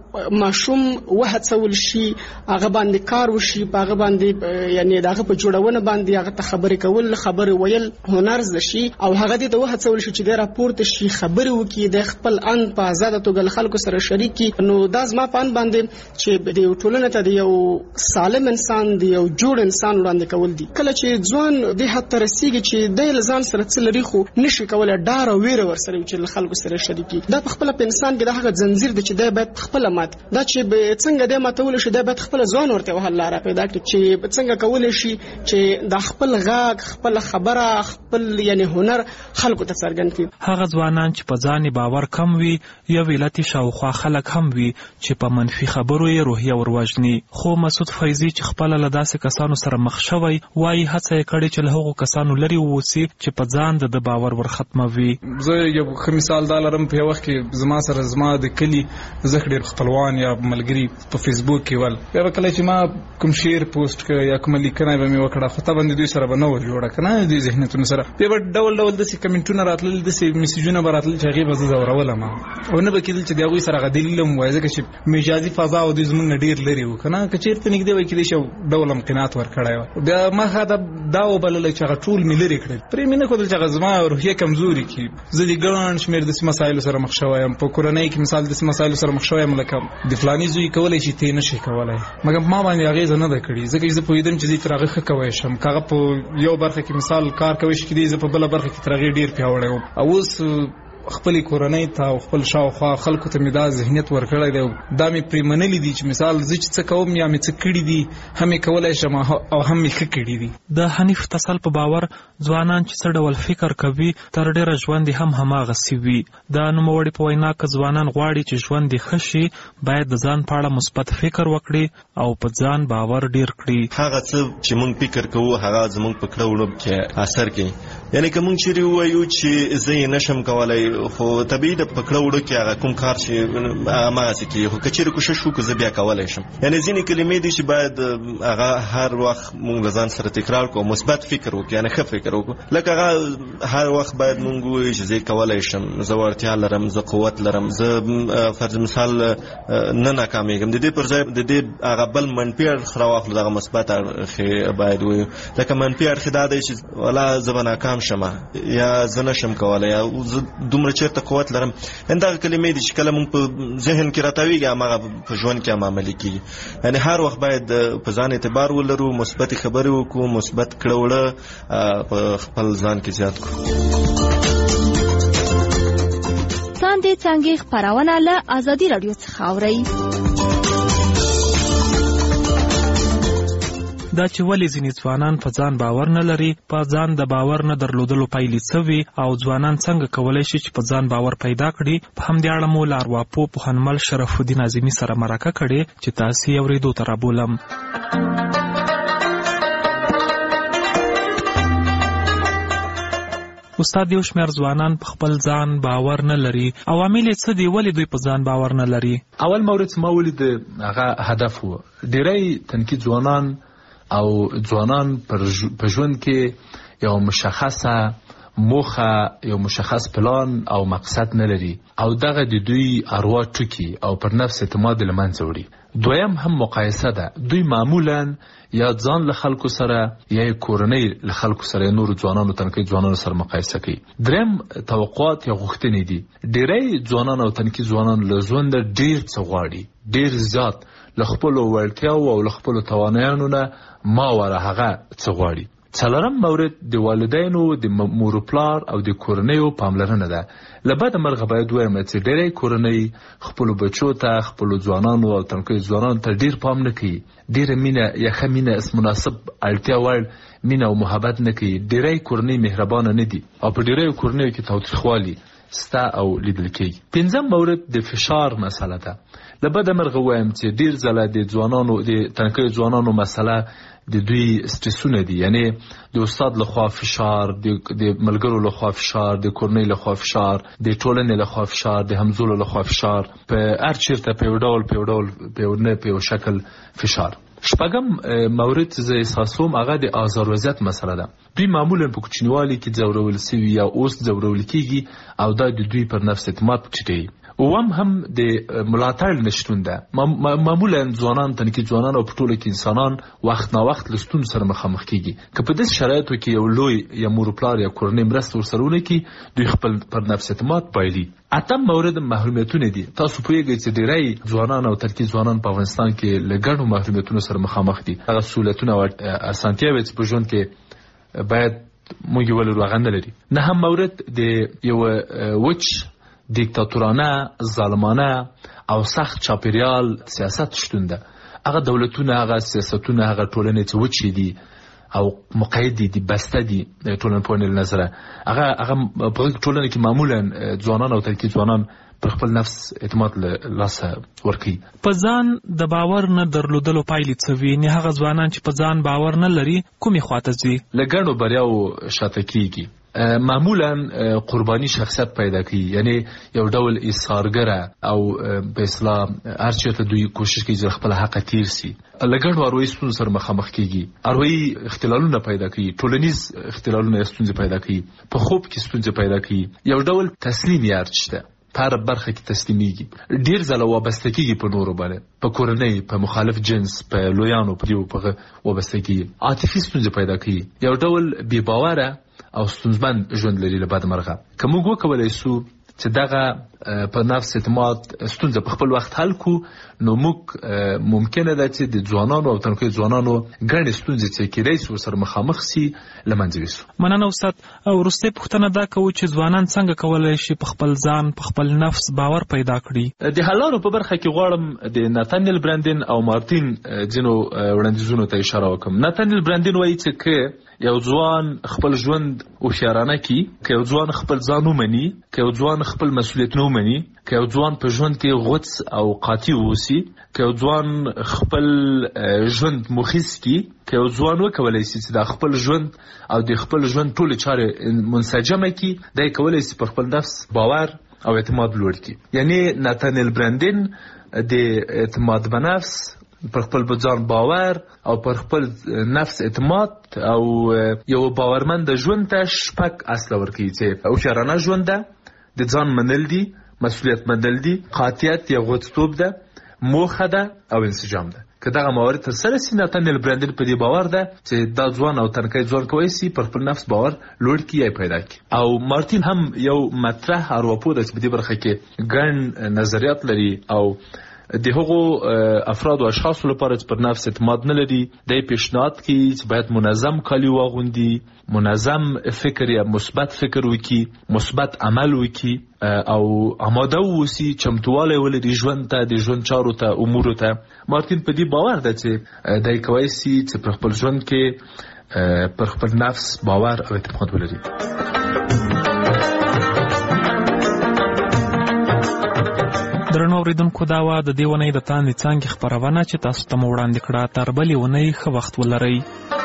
ماشوم وهڅول شي، هغه باندې کار وشي، په هغه باندې یعنې د هغه په جوړونه باندې هغه ته خبرې کول، خبرې ویل هنر زده شي او هغه دې ته وهڅول شي چې دی راپورته شي، خبرې وکړي، د خپل اند په ازاده توګه له خلکو سره شریک کړي. نو دا زما په اند باندې چې د یو ټولنې ته د یو سالم انسان، د یو جوړ انسان وړاندې کول دي. کله چې ځوان دې حد ته رسېږي چې دی له ځان سره څه لري خو نشي کولای ډار او ویره ورسره چې خلکو سره شریکي دا په خپل په انسان کې د هغه زنجیر د چې د باید خپل مات دا چې څنګه د ماتول شي د باید خپل ځوان ورته وهل لاره پیدا کړي چې څنګه کولای شي چې د خپل غاګ خپل خبره خپل یعنی هنر خلکو ته څرګند کړي. هغه ځوانان چې په ځان باور کم وي یا ویلاتي شاوخوا خلک هم وي چې په منفي خبرو یې روحیه وروجني. خو مسعود فیضي چې خپل له داسې کسانو سره مخ شوی وایي هڅه یې کړې چې له هغو کسانو لرې ووسي چې په ځان د باور ورختموي. زه یو ښه مثال دا لرم په وخت کې زما سره زما د کلی زه ډېر خپلوان یا ملګري په فیسبوک کې ول بیا کله چې ما کوم شعر پوسټ کړ یا کوم لیکنه به مې وکړه خو ته باندې دوی سره به نه و جوړه کنه دوی ذهنیتونو سره بیا به ډول ډول داسې کمنټونه راتلل داسې میسیجونه به راتلل چې هغې به زه ځورولم او نه به کېدل چې د هغوی سره هغه دلیل هم وایي ځکه چې مجازي فضا او دوی زموږ نه ډېر لرې وو که نه که چېرته نږدې وای کېدای شي یو ډول هم قناعت ورکړی وه بیا ما ښه دا وبللی چې هغه ټول مې لرې کړل پرې مې نه ښودل چې هغه زما روحیه کمزوري کړي. زه د ګڼ شمېر داسې مسایلو سره مخ شوی یم په کورنۍ کې مثال داسې مسایلو سره مخ شوی یم لکه د فلاني زوی کولی شي ته یې نه شي کولی مګر ما باندې اغېزه نه ده کړې ځکه چې زه پوهېدم چې زه تر هغه ښه کوی شم که هغه په یو برخه کې مثال کار کوی شي کېدای زه په بله برخه کې تر هغې ډېر پیاوړی وم او اوس خپلې کورنۍ ته او خپل شاوخوا خلکو ته مې دا ذهنیت ورکړی دی دا مې پرې منلي دي چې مثال زه چې څه کوم یا مې څه کړي دي هم یې کولی شم او هم مې ښه کړي دي. د حنیف تسل په باور ځوانان چې څه ډول فکر کوي تر ډېره ژوند یې هم هماغسې وي. د نوموړي په وینا که ځوانان غواړي چې ژوند یې ښه شي باید د ځان په اړه مثبت فکر وکړي او په ځان باور ډېر کړي. هغه څه چې موږ فکر کوو هغه زموږ په کړه وړه کې اثر کوي یعنی که موږ چیرې ووایو چې زه یې نشم کولی خو طبیعي د په کړه وړه کې هغه کوم کار چې هماغسې کېږي خو که چیرې کوشش وکړو زه بیا کولی شم. یعنې ځینې کلمې دي چې باید هغه هر وخت موږ له ځان سره تکرار کړو مثبت فکر وکړو یعنې ښه فکر وکړو لکه هغه هر وخت باید موږ ووایو چې زه یې کولی شم زه وړتیا لرم زه قوت لرم زه فرض مثال نه ناکامېږم د دې پر ځای د دې هغه بل منفي اړخ راواخلو دغه مثبت اړخ باید ووایو لکه منفي اړخ دا دی چې ولا زه به ناکام شم یا زه نشم کولی یا زه دومره چېرته قوت لرم دغه کلمې دي چې کله موږ په ذهن کې راتاویږي هماغه په ژوند کې هم عملي کېږي. یعنې هر وخت باید په ځان اعتبار ولرو مثبتې خبرې وکړو مثبت کړه وړه په خپل ځان کې زیات کړو. څاندې څانګې خپرونه له ازادي راډیو څخه اورئ. دا چې ولې ځینې ځوانان په ځان باور نه لري په ځان د باور نه درلودلو پایلې څه وي او ځوانان څنګه کولی شي چې په ځان باور پیدا کړي په همدې اړه مو له ارواپوه پوهنمل شرف الدین اعظمي سره مرکه کړې چې تاسې یې اورېدو ته رابولم. استاد یو شمېر ځوانان په خپل ځان باور نه لري عوامل یې څه دي ولې دوی په ځان باور نه لري؟ اول مورد ما ولید هغه هدف و ډېری تنکي ځوانان او ځوانان په ژوند کې یو مشخصه موخه یو مشخص پلان او مقصد نه لري او دغه د دوی اروا ټوکي او پر نفس اعتماد له منځه وړي. دویم هم مقایسه ده دوی معمولا یا ځان له خلکو سره یا کورنۍ له خلکو سره نور ځوانانو تنکي ځوانانو سره مقایسه کوي. دریم توقعات یا غوښتنې دي ډېری ځوانان او تنکي ځوانان له ژونده ډېر څه غواړي ډېر زیات له خپلو وړتیاو او له خپلو توانایانو نه ما وره هغه څه غواړي. څلورم مورد د والدینو د مور و پلار او د کورنیو پاملرنه ده. له بده مرغه باید ووایم چې ډېری کورنۍ خپلو بچو ته خپلو ځوانانو او تنکیو ځوانانو ته ډېر پام نه کوي ډېره مینه یا ښه مینه اس مناسب اړتیا وړ مینه او محبت نه کوي. ډېری کورنۍ مهربانه نه دي او په ډېریو کورنیو کې تاوتریخوالي ستا او لیدل کېږي. پنځم مورد د فشار مسله ده. له بده مرغه ووایم چې ډېر ځله د ځوانانو د تنکیو ځوانانو مسله د دوی سټرسونه دي یعنې د استاد لخوا فشار د ملګرو لخوا فشار د کورنۍ لخوا فشار د ټولنې لخوا فشار د همزولو لخوا فشار په هر چیرته په یو ډول په یو ډول په یو نه په یو شکل فشار. شپږم مورد زه احساسوم هغه د آزار وضعیت مسله ده. دوی معمولا په کوچنیوالي کې ځورول سوي یا اوس ځورول کېږي او دا د دوی پر نفس اعتماد ټیټوي. اوم هم د ملاتړ نشتون ده. معمولا ځوانان تنکي ځوانان او په ټوله کې انسانان وخت نا وخت له ستونزو سره مخامخ کېږي که په داسې شرایطو کې یو لوی یا مور پلار یا کورنۍ مرسته ورسره ونه کړي دوی خپل پر نفس اعتماد بایلي. اتم مورد محرومیتونه دي. تاسو پوهیږئ چې ډېری ځوانان او ترکي ځوانان په افغانستان کې له ګڼو محرومیتونو سره مخامخ دي. هغه سهولتونه او اسانتیاوې چې په ژوند کې باید موږ ولرو هغه نه لري. نه هم مورد د یو وچ دیکتاتورانه ظالمانه او سخت چاپیریال سیاست شتون ده. هغه دولتونه هغه سیاستونه هغه ټولنې چې وچې دي او مقید دي بسته دي ټولنپوهنې له نظره هغه هغه په ټولنه کې معمولا ځوانان او تلکي ځوانان پر خپل نفس اعتماد له لاسه ورکوي. په ځان د باور نه درلودلو پایلې څه وي؟ نه هغه ځوانان چې په ځان باور نه لري کومې خواته ځي؟ له ګڼو بریاو شاته کیږي. معمولا قربانی شخصیت پیدا کوي، یعنی یو ډول ایثارګره او په اصطلاح هر چېرته دوی کوشش کوي چې خپل حق تیر سي. له ګڼو اروایي ستونزو سره مخامخ کیږي، اروایي اختلالونه پیدا کوي، ټولنیز اختلالونه ستونزې پیدا کوي، په خوب کې ستونزې پیدا کوي. یو ډول تسلیم یار شته، په هر برخه کې تسلیمیږي، ډیر ځله وابسته کیږي په نورو باندې، په کورنۍ، په مخالف جنس، په لویانو په دیو په وابسته کیږي، عاطفي ستونزې پیدا کوي، یو ډول بې باوره او ستونزمن ژوند لري. له بده مرغه که موږ وکولی سو چې دغه په نفس اعتماد ستونزه په خپل وخت حل کو، نو موږ ممکنه ده چې د ځوانانو او تنکي ځوانانو ګڼې ستونزې چې کېدای سي ورسره مخامخ سي له منځه یوسو. مننه استاد. وروستۍ پوښتنه دا کوو چې ځوانان څنګه کولی شي په خپل ځان په خپل نفس باور پیدا کړي؟ د حلانو په برخه کې غواړم د ناتانیل برانډین او مارتین ځینو وړاندیزونو ته اشاره وکړم. ناتانیل برانډین وایي چې که یو ځوان خپل ژوند هوښیارانه کړي، که یو ځوان خپل ځان ومني، که یو ځوان خپل مسؤلیتونه ومني، که یو ځوان په ژوند کې غوڅ او قاطع واوسي، که یو ځوان خپل ژوند مخیس کړي، که یو ځوان وکولی سي چې د خپل ژوند او د خپل ژوند ټولې چارې منسجمه کړي، دی کولی سي پر خپل نفس باور او اعتماد لوړ کړي. یعنی ناتانیل برانډین د اعتماد په نفس، پر خپل ځان باور او پر خپل نفس اعتماد او یو باورمند ژوند ته شپږ اصله ورکوي چې هوښیارانه ژوند ده، د ځان منل دي، مسؤلیت منل دي، قاطعیت یا غوڅتوب ده، موخه ده او انسجام ده. که دغه موارد ترسره سي، ناتانیل برانډین په دې باور ده چې دا ځوان او تنکی ځوان کولی سي پر خپل نفس باور لوړ کړي یا پیدا کړي. او مارتین هم یو مطرح ارواپوه ده چې په دې برخه کې ګڼ نظریات لري او د هغو افراد او اشخاصو لپاره چې پر نفس اعتماد نه لري، دی پیشنهاد کوي چې باید منظم کالي واغوندي، منظم فکر یا مثبت فکر وکړي، مثبت عمل وکړي او آماده واوسي، چمتوالی ولري ژوند ته، د ژوند چارو ته، امورو ته. مارتین په دې باور ده چې دی کولی سي چې پر خپل ژوند کې پر خپل نفس باور او اعتماد ولري. درنو اوریدونکو، دا وه د دې اونۍ د تاندې څانګې خپرونه چې تاسو ته مو وړاندې کړه. تر بلې اونۍ ښه وخت ولرئ.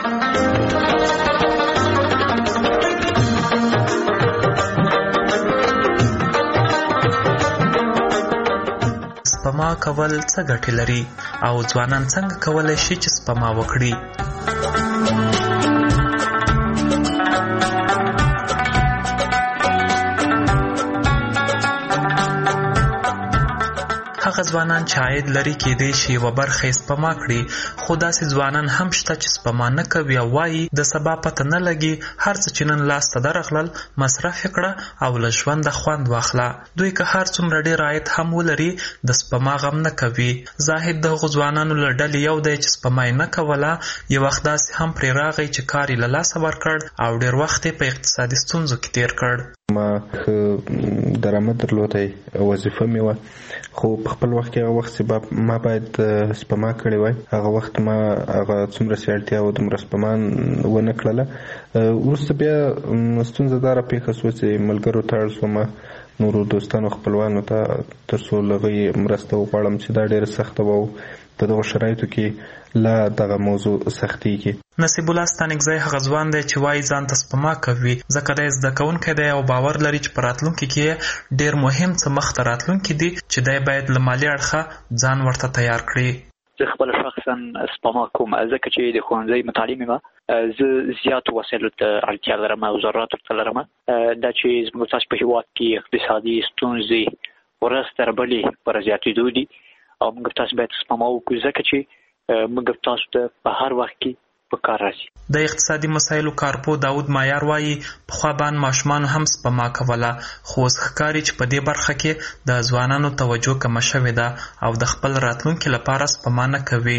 سپما کول څه ګټې لري او ځوانان څنګه کولی شي چې سپما وکړي؟ هغه ځوانان چې عاید لري کېدای شي یوه برخه یې سپما کړي، خو داسې ځوانان هم شته چې سپما نه کوي او وایي د سبا پته نه لګي، هر څه چې نن لاس ته درغلل مصرف یې کړه او له ژونده خوند واخله. دوی که هر څومره ډېر عاید هم ولري د سپما غم نه کوي. زاهد د هغو ځوانانو له ډلې یو دی چې سپما یې نه کوله، یو وخت داسې هم پرې راغی چې کار یې له لاسه ورکړ او ډېر وخت یې په اقتصادي ستونزو کې تیر کړ. ما ښه درآمد درلودی، وظیفه مې وه، خو په خپل وخت کې هغه وخت چې ما باید سپما کړې وای، هغه وخت ما هغه څومره چې اړتیا وه دومره سپما ونه کړله. وروسته بیا ستونزه دا راپېښه شوه چې ملګرو ته اړ شوم، نورو دوستانو خپلوانو ته، تر څو له هغوی مرسته وغواړم چې دا ډېره سخته وه او په دغو شرایطو کې لا دغه موضوع سختېږي. نصیب الله ستانکزی هغه ځوان دی چې وایي ځان ته سپما کوي، ځکه دی زده کوونکی دی او باور لري چې په راتلونکي کې ډېر مهم څه مخته راتلونکي دي چې دی باید له مالي اړخه ځان ورته تیار کړي. زه خپله شخصا سپما کوم، ځکه چې د ښوونځي متعلم یم، زه زیاتو وسایلو ته اړتیا لرم او ضروراتو ته لرم. دا چې زموږ تاسو په هېواد کې اقتصادي ستونزې ورځ تر بلې پر زیاتېدو دي او موږ تاسو باید سپما وکړو، ځکه چې موږ تاسو ته په هر وخت کې په کار راځي. د اقتصادي مسایلو کارپو داود مایار وایي پخوا باندې ماشومانو هم سپما کوله، خو اوس ښکاري چې په دې برخه کې د ځوانانو توجه کمه شوې ده او د خپل راتلونکي لپاره سپما نه کوي.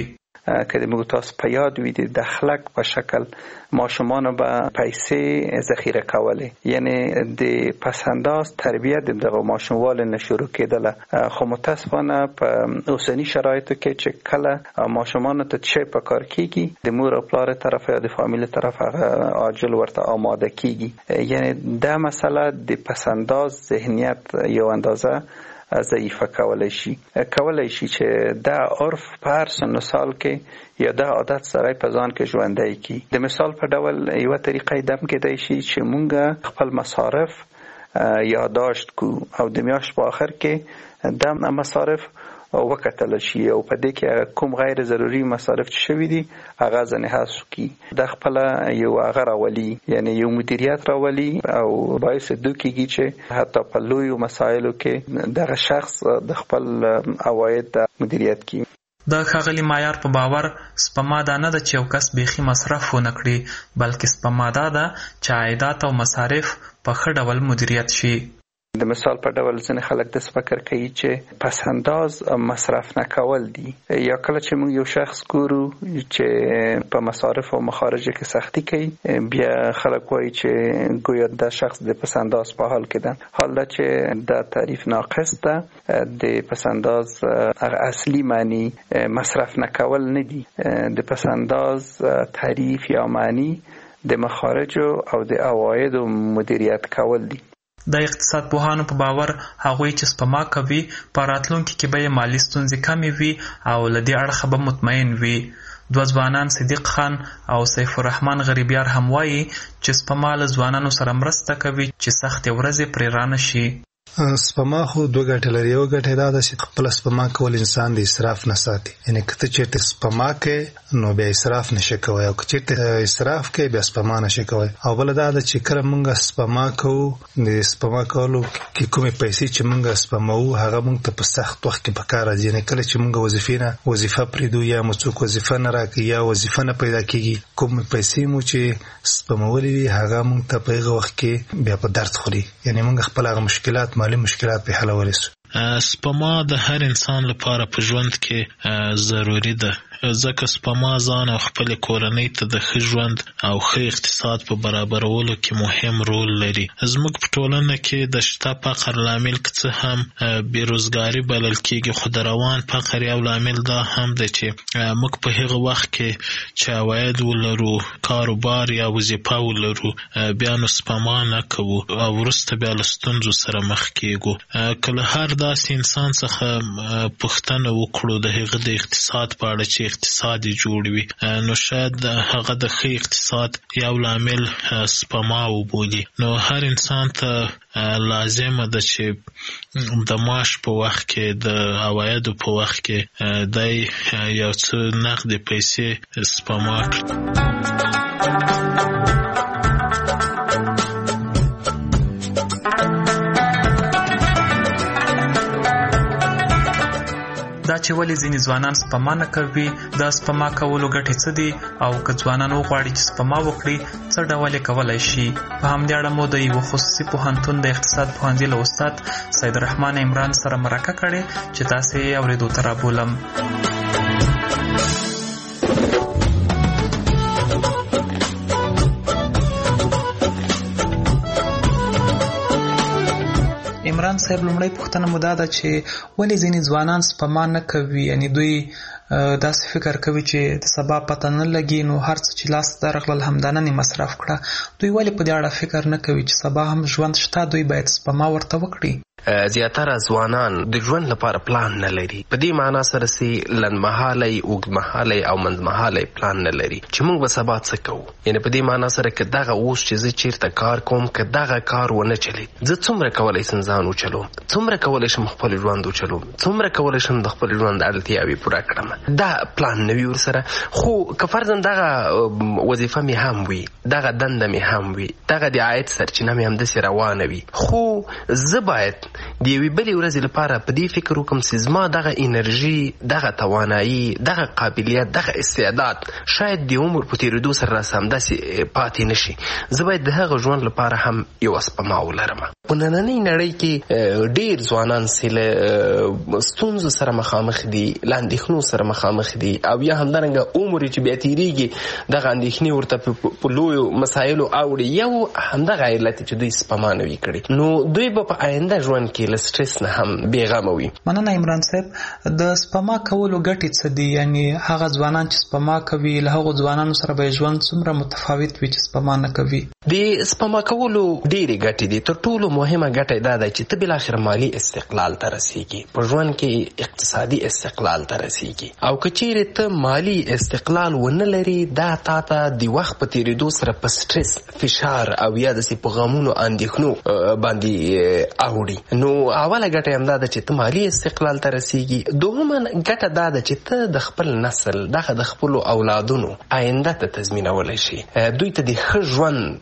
که د موږ تاسو په یاد وي د دخلک په شکل ماشومان به پیسې ذخیره کولې، یعنی د پسنداز تربیت د دغه ماشوموال نه شروع کېدله. خو متاسفانه په اوسنی شرایطو کې چې کله ماشومان ته څه په کار کیږي د مور او پلار طرف یا د فامیل طرف هغه عاجل ورته آماده کیږي، یعنی دا مسئله د پسنداز ذهنیت یو اندازه ضعیفه کولای شي کولای شي چې دا عرف په هر سن سال کې یا دا عادت سره په ځان کې ژوندی کی. د مثال په ډول یو طریقې دم کېدای شي چې مونږ خپل مصارف یادداشت کو او د میاشت په آخر کې دا مصارف وکتل شي او په دې کې کوم غیر ضروري مصارف چې شوي دي هغه ځنې حذف کی. د خپل یو هغه راولي، یعنی یو مدیریت راولي او باعث دوی کېږي چې حتی په لویو مسایلو کې دغه شخص د خپل عواید مدیریت کوي. د ښاغلي معیار په باور سپما دا نه ده چې یو کس بیخي مصرف ونه کړي، بلکې سپما دا ده چې عایدات او مصارف په ښه ډول مدیریت شي. د مثال په ډول ځینې خلک داسې فکر کوي چې پسنداز مصرف نه کول دي، یا کله چې موږ یو شخص ګورو چې په مصارف او مخارجو کې سختی کوي بیا خلک وایي چې گویا دا شخص د پسنداز په حال کې ده، حال دا چې دا تعریف ناقص ده. د پسنداز اصلي معنی مصرف نه کول نه دي، د پسنداز تعریف یا معنی د مخارجو او د عوایدو مدیریت کول دي. د اقتصاد پوهانو په باور هغوی چې سپما کوي په راتلونکي کې به یې مالي ستونزې کمې وي او له دې اړخه به مطمئن وي. دوه ځوانان صدیق خان او سیف الرحمن غریبیار هم وایي چې سپما له ځوانانو سره مرسته کوي چې سختې ورځې پرې رانه شي. سپما خو دوه ګټې لري. یو ګټه دا ده چې خپل سپما کول انسان د اسراف نه ساتي، یعنی کته چیرته سپما کوي نو بیا اسراف نشي کوي او کته چیرته اسراف کوي بیا سپما نشي کوي. او بل دا ده چې کله موږ سپما کوو د سپما کولو کې کومې پیسې چې موږ سپمو هغه موږ ته په سخت وخت کې پکار راځي، یعنی کله چې موږ وظیفه نه وظیفه پریدو یا موږ وظیفه نه راکړي یا وظیفه نه پیدا کیږي، کوم پیسې مو چې سپمولې هغه موږ ته په هغه وخت کې بیا په درد خوري، یعنی موږ خپل هغه مشکلات مالي مشکلات په حلولای شو. سپما د هر انسان لپاره په ژوند کې ضروری ده، ځکه سپما ځان او خپل کورنۍ ته د ښه ژوند او ښه اقتصاد په برابرولو کې مهم رول لري. زموږ په ټولنه کې د شته فقر لامل که څه هم بیروزګاري بلل کېږي، خو د روان فقر یو لامل دا هم ده چې موږ په هغه وخت کې چې عواید ولرو، کاروبار یا وظیفه ولرو، بیا نو سپما نه کوو او وروسته بیا له ستونزو سره مخ کېږو. که له هر داسې انسان څخه پوښتنه وکړو د هغه د اقتصاد په اړه چې اقتصاد جوړ وي، نو شاید هغه د ښه اقتصاد یو لامل سپما وبولي. نو هر انسان ته لازمه ده چې د معاش په وخت کې د عوایدو په وخت کې دی یو څه نقدې پیسې سپما کړي. دا چې ولې ځینې ځوانان سپما نه کوي، دا سپما کولو ګټې څه دي او که ځوانان وغواړي چې سپما وکړي څه ډول یې کولی شي. په همدې اړه مو د یوه خصوصي پوهنتون د اقتصاد پوهنځي له استاد سید الرحمن عمران سره مرکه کړې چې تاسې یې اورېدو ته رابولم. عمران صاحب، لومړی پوښتنه مو دا ده چې ولې ځینې ځوانان سپما نه کوي، یعنی دوی داسې فکر کوي چې د سبا پته نه لګي نو هر څه چې لاس ته درغلل همدننه مصرف کړه. دوی ولې په دې اړه فکر نه کوي چې سبا هم ژوند شته، دوی باید سپما ورته وکړي؟ زیاتره ځوانان د ژوند لپاره پلان نه لري. په دې معنا سره چې لنډمهالی، اوږدمهالی او منځمهالی پلان نه لري چې موږ به سبا څه کوو. یعنی په دې معنا سره که دغه اوس چې زه چیرته کار کوم، که دغه کار ونه چلید، زه څومره کولی شم ځان وچلوم، څومره کولی شم خپل ژوند وچلوم، څومره کولی شم د خپل ژوند اړتیاوې پوره کړم. دا پلان نه وي ورسره. خو که فرضاً دغه وظیفه مې هم وي، دغه دنده مې هم وي، دغه د عاید سرچینه مې همداسې روانه وي، خو زه باید د یوې بلې ورځې لپاره په دې فکر وکم چې زما دغه انرژي، دغه توانایي، دغه قابلیت، دغه استعداد شاید د عمر په تېرېدو سره راسه همداسې پاتې نشي. زه باید د هغه ژوند لپاره هم یوه سپما ولرم. په نننۍ نړۍ کې ډېر ځوانان چې له ستونزو سره مخامخ دي، له اندېښنو سره مخامخ دي، او یا همدارنګه عمر چې بیا تېرېږي دغه اندېښنې ورته په لویو مسایلو اوړي. یو همدغه علت چې دوی سپما نه وي کړې، نو دوی به په آینده ژوند کې له سټرس نه هم بېغمه وي. مننه عمران صاحب. د سپما کولو ګټې څه دي؟ یعنی هغه ځوانان چې سپما کوي له هغو ځوانانو سره به ژوند څومره متفاوت وي چې سپما نه کوي؟ د سپما کولو ډېرې ګټې دي. تر ټولو مهمه ګټه دا ده چې ته بالاخره مالي استقلال ته رسېږي، په ژوند کې اقتصادي استقلال ته رسېږي. او که چیرې ته مالي استقلال ونه لري، دا تا ته د وخت په تېرېدو سره په سټرس، فشار او یا داسې په غمونو اندېښنو باندې اوړي. نو اوله ګټه همدا ده چې ته مالي استقلال ته رسېږي. دوهمه ګټه دا ده چې ته د خپل نسل، دغه د خپلو اولادونو آینده ته تضمینولی شي، دوی ته د ښه ژوند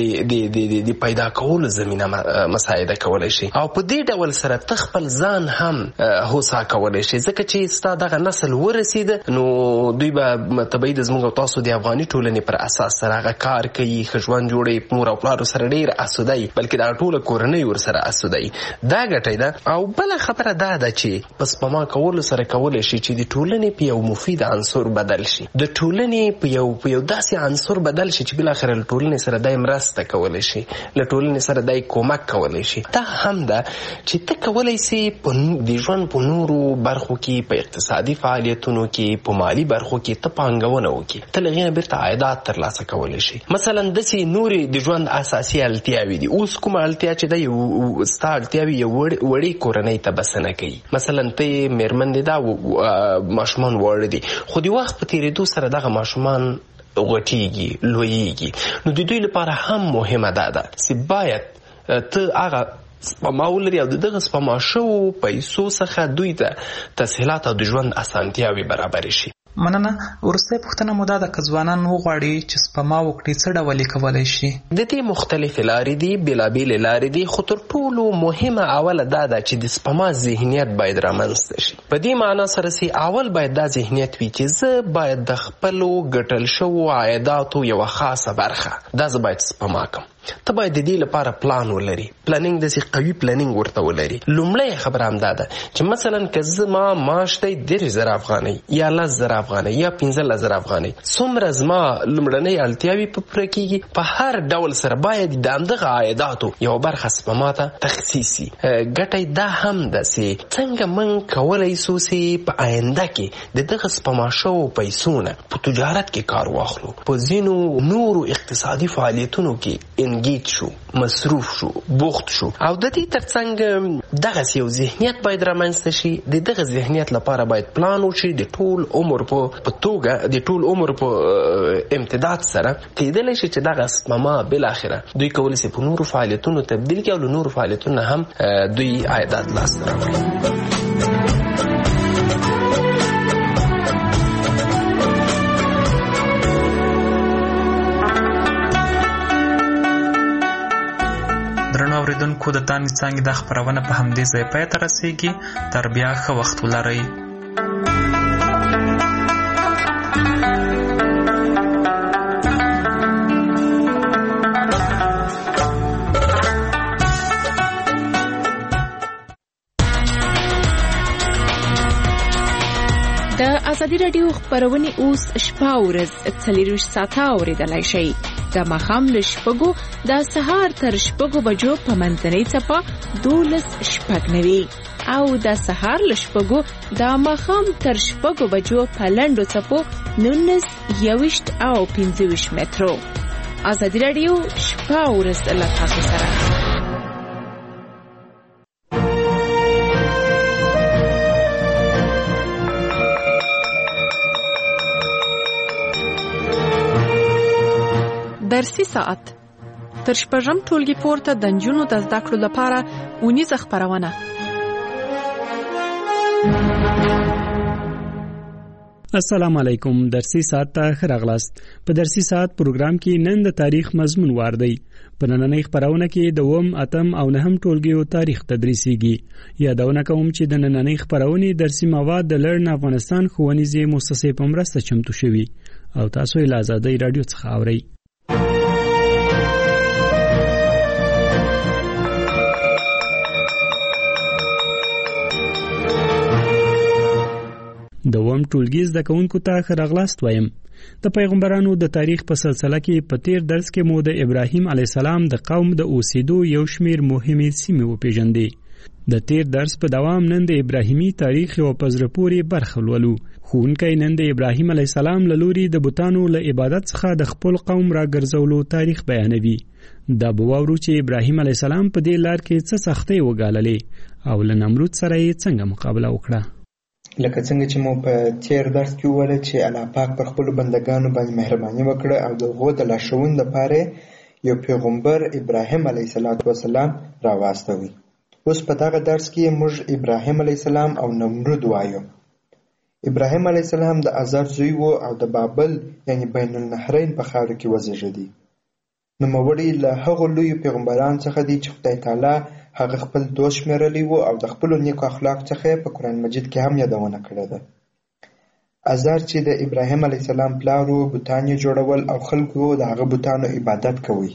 د پیدا کولو زمینه مساعده کولی شي. او په دې ډول سره ته خپل ځان هم هوسا کولی شي، ځکه چې ستا دغه نسل ورسېده نو دوی به طبیعي د زموږ او تاسو د افغاني ټولنې پر اساس سره هغه کار کوي، ښه ژوند جوړوي، مور او پلارو سره ډېر اسوده وي، بلکې دا ټوله کورنۍ ورسره اسوده وي. دا ګټه ده. او بله خبره دا ده چې په سپما کولو سره کولی شي چې د ټولنې په یو مفید عنصر بدل شي، د ټولنې په یو په یو داسې عنصر بدل شي چې بالاخره له ټولنې سره دای مرسته کولی شي، له ټولنې سره دای کومک کولی شي. دا هم ده چې ته کولی سي د ژوند په نورو برخو کې، په اقتصادي فعالیتونو کې، په مالي برخو کې ته پانګونه وکړي، ته له هغې نه بیرته عایدات ترلاسه کولی شي. مثلا داسې نورې د ژوند اساسي اړتیاوې دي. اوس کومه اړتیا چې ده یو ستا اړتیاوې یو وړې کورنۍ ته بسنه کوي. مثلا ته یې مېرمن دې دا ماشومان واړه دي، خو د وخت په تېرېدو سره دغه ماشومان غټېږي، لویېږي. نو د دوی لپاره هم مهمه دا ده چې باید ته هغه سپما ولري او د دغه سپما شوو پیسو څخه دوی ته تسهیلات او د ژوند اسانتیاوې برابرې شي. مننه. وروستۍ پوښتنه مو دا ده که ځوانان وغواړي چې سپما وکړي څه ډول یې کولی شي؟ د دې مختلفې لارې دي، بېلابېلې لارې دي، خو تر ټولو مهمه اوله دا ده چې د سپما ذهنیت باید رامنځته شي. په دې معنا سره چې اول باید دا ذهنیت وي چې زه باید د خپلو ګټل شوو عایداتو یوه خاصه برخه دا زه باید سپما کړم. ته باید د دې لپاره پلان ولري، پلانینګ داسې قوي پلانینګ ورته ولري. لومړی خبره همدا ده چې مثلا که زما معاش دی دېرش زره افغانۍ یا لس زره افغانۍ یا پنځلس زره افغانۍ، څومره زما لومړنۍ اړتیاوې په پوره کېږي، په هر ډول سره باید د همدغه عایداتو یوه برخه سپما ته تخصیص شي. ګټه دا هم ده چې څنګه موږ کولی سو چې په آینده کې د دغه سپما شوو پیسو نه په تجارت کې کار واخلو، په ځینو نورو اقتصادي فعالیتونو کې انګیج شو، مصروف شو، بوخت شو. او د دې ترڅنګ دغه یو ذهنیت باید رامنځته شي. د دغه ذهنیت لپاره باید پلان وشي د ټول عمر په توګه، د ټول عمر په امتداد سره کېدلی شي چې دغه سپما بالاخره دوی کولی شي په نورو فعالیتونو تبدیل کړي او له نورو فعالیتونو هم دوی عایدات لاسته راوړي. درنو اوریدونکو، د تانې څانګې دا خپرونه په همدې ځای پای ته رسېږي. تر بیا ښه وخت ولرئ. د ازادي راډیو خپرونې اوس شپه او ورځ څلېرویشت ساعته اورېدلی شئ. د ماښام له شپږو د سهار تر شپږو بجو په منځنۍ څپه دولس شپږ نوي او د سهار له شپږو د ماښام تر شپږو بجو په لنډو څپو نولس یوویشت او پنځه ویشت مترو. ازادي راډیو شپه او ورځ له تاسو سره. درسي ساعت تر شپږم ټولګي پورته د نجونو د زده کړو لپاره اونیزه خپرونه. السلام علیکم. درسي ساعت ته ښه راغلاست. په درسي ساعت پروګرام کې نن د تاریخ مضمون وار دی. په نننۍ خپرونه کې د اووم، اتم او نهم ټولګیو تاریخ تدریسیږي. یادونه کوم چې د نننۍ خپرونې درسي مواد د لرن افغانستان ښوونیزې مؤسسې په مرسته چمتو شوي او تاسو یې له آزادۍ راډیو څخه اورئ. د اووم ټولګي زده کوونکو ته ښه راغلاست وایم. د پیغمبرانو د تاریخ په سلسله کې په تیر درس کې مو د ابراهیم علیه السلام د قوم د اوسېدو یو شمیر مهمې سیمې وپېژندې. د تیر درس په دوام نن د ابراهیمي تاریخ یو په زړه پورې برخه لولو. ښوونکی نن د ابراهیم علیه السلام له لوري د بتانو له عبادت څخه د خپل قوم راګرځولو تاریخ بیانوي. دا به واورو چې ابراهیم علیه السلام په دې لار کې څه سختۍ وګاللې او له نمرود سره یې څنګه مقابله وکړه. لکه څنګه چې مو په تیر درس کې وویل چې الله پاک پر خپلو بندګانو باندې مهرباني وکړه او د هغو د لارښوونې دپاره یو پیغمبر ابراهیم علیه السلام راواستوي. اوس په دغه درس کې موږ ابراهیم علیه السلام او نمرود وایو. ابراهیم علیه السلام د آزار زوی و او د بابل یعنی بین النهرین په خاوره کې وزیږېدی. نوموړی له هغو لویو پیغمبرانو څخه دی چې خدای تعالی هغه خپل دوست شمیرلی و او د خپلو نیکو اخلاق څخه په قرآن مجید کې هم یادونه کړې ده. آزار چې د ابراهیم علیه السلام پلار و، بتان یې جوړول او خلکو د هغه بتانو عبادت کوي.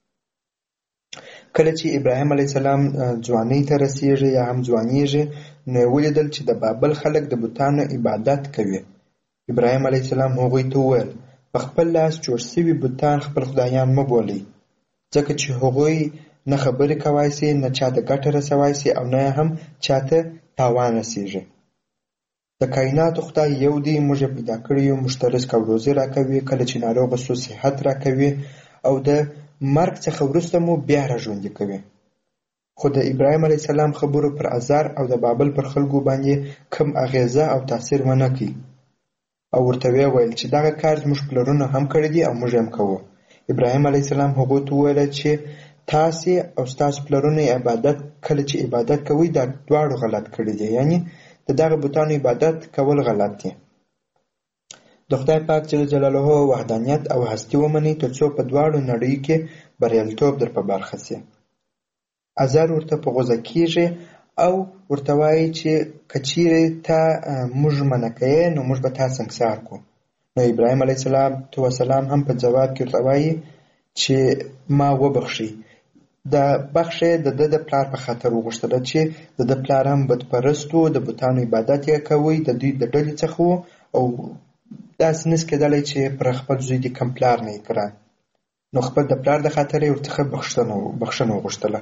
کله چې ابراهیم علیه السلام ځوانۍ ته رسیږي یا هم ځوانیږي، نو یې ولیدل چې د بابل خلک د بتانو عبادت کوي. ابراهیم علیه السلام هغوی ته وویل په خپل لاس جوړ شوي بتان خپل خدایان مه بولئ، ځکه چې هغوی نه خبرې کوای سي، نه چاته ګټه رسوای سي او نه هم چاته تاوان رسیږي. د کائناتو خدای یو دی، موږ یې پیدا کړی یو، موږ ته رزق او روزي راکوي، کله چې ناروغه سو صحت راکوي او د مرګ څخه وروسته مو بیا راژوندي کوي. خو د ابراهیم علیه السلام خبرو پر آزار او د بابل پر خلکو باندې کم اغیزه او تاثیر ونه کړي او ورته ویې ویل چې دغه کار زموږ پلرونو هم کړی دی او موږ هم کوو. ابراهیم علیه السلام هغو ته وویل چې تاسې او ستاسو پلرونه عبادت کله چې عبادت کوئ دا دواړو غلط کړي دي، یعنی د دغه بتانو عبادت کول غلط دي. د خدای پاک جل جلاله وحدانیت او هستی ومنئ تر څو په دواړو نړیو کې بریالیتوب در په برخه سي. آزار ورته په غوسه کیږي او ورته وایي چې که چیرې تا موږ منع کوې نو موږ به تا سنګسار کړو. نو ابراهیم علیه السلام هم په جواب کې ورته وایي چې ما وبخښئ. د بخښه د د د پلار په خاطر وغوښتله چې د د پلار هم بتپرست و، د بتانو عبادت یې کوي، د دوی د ډلې څخه و او داسې نس کېدلی چې پر خپل زوی د کم پلار نه یې کړه. نو خپل د پلار د خاطر یې ورڅخه بخښنه وغوښتله.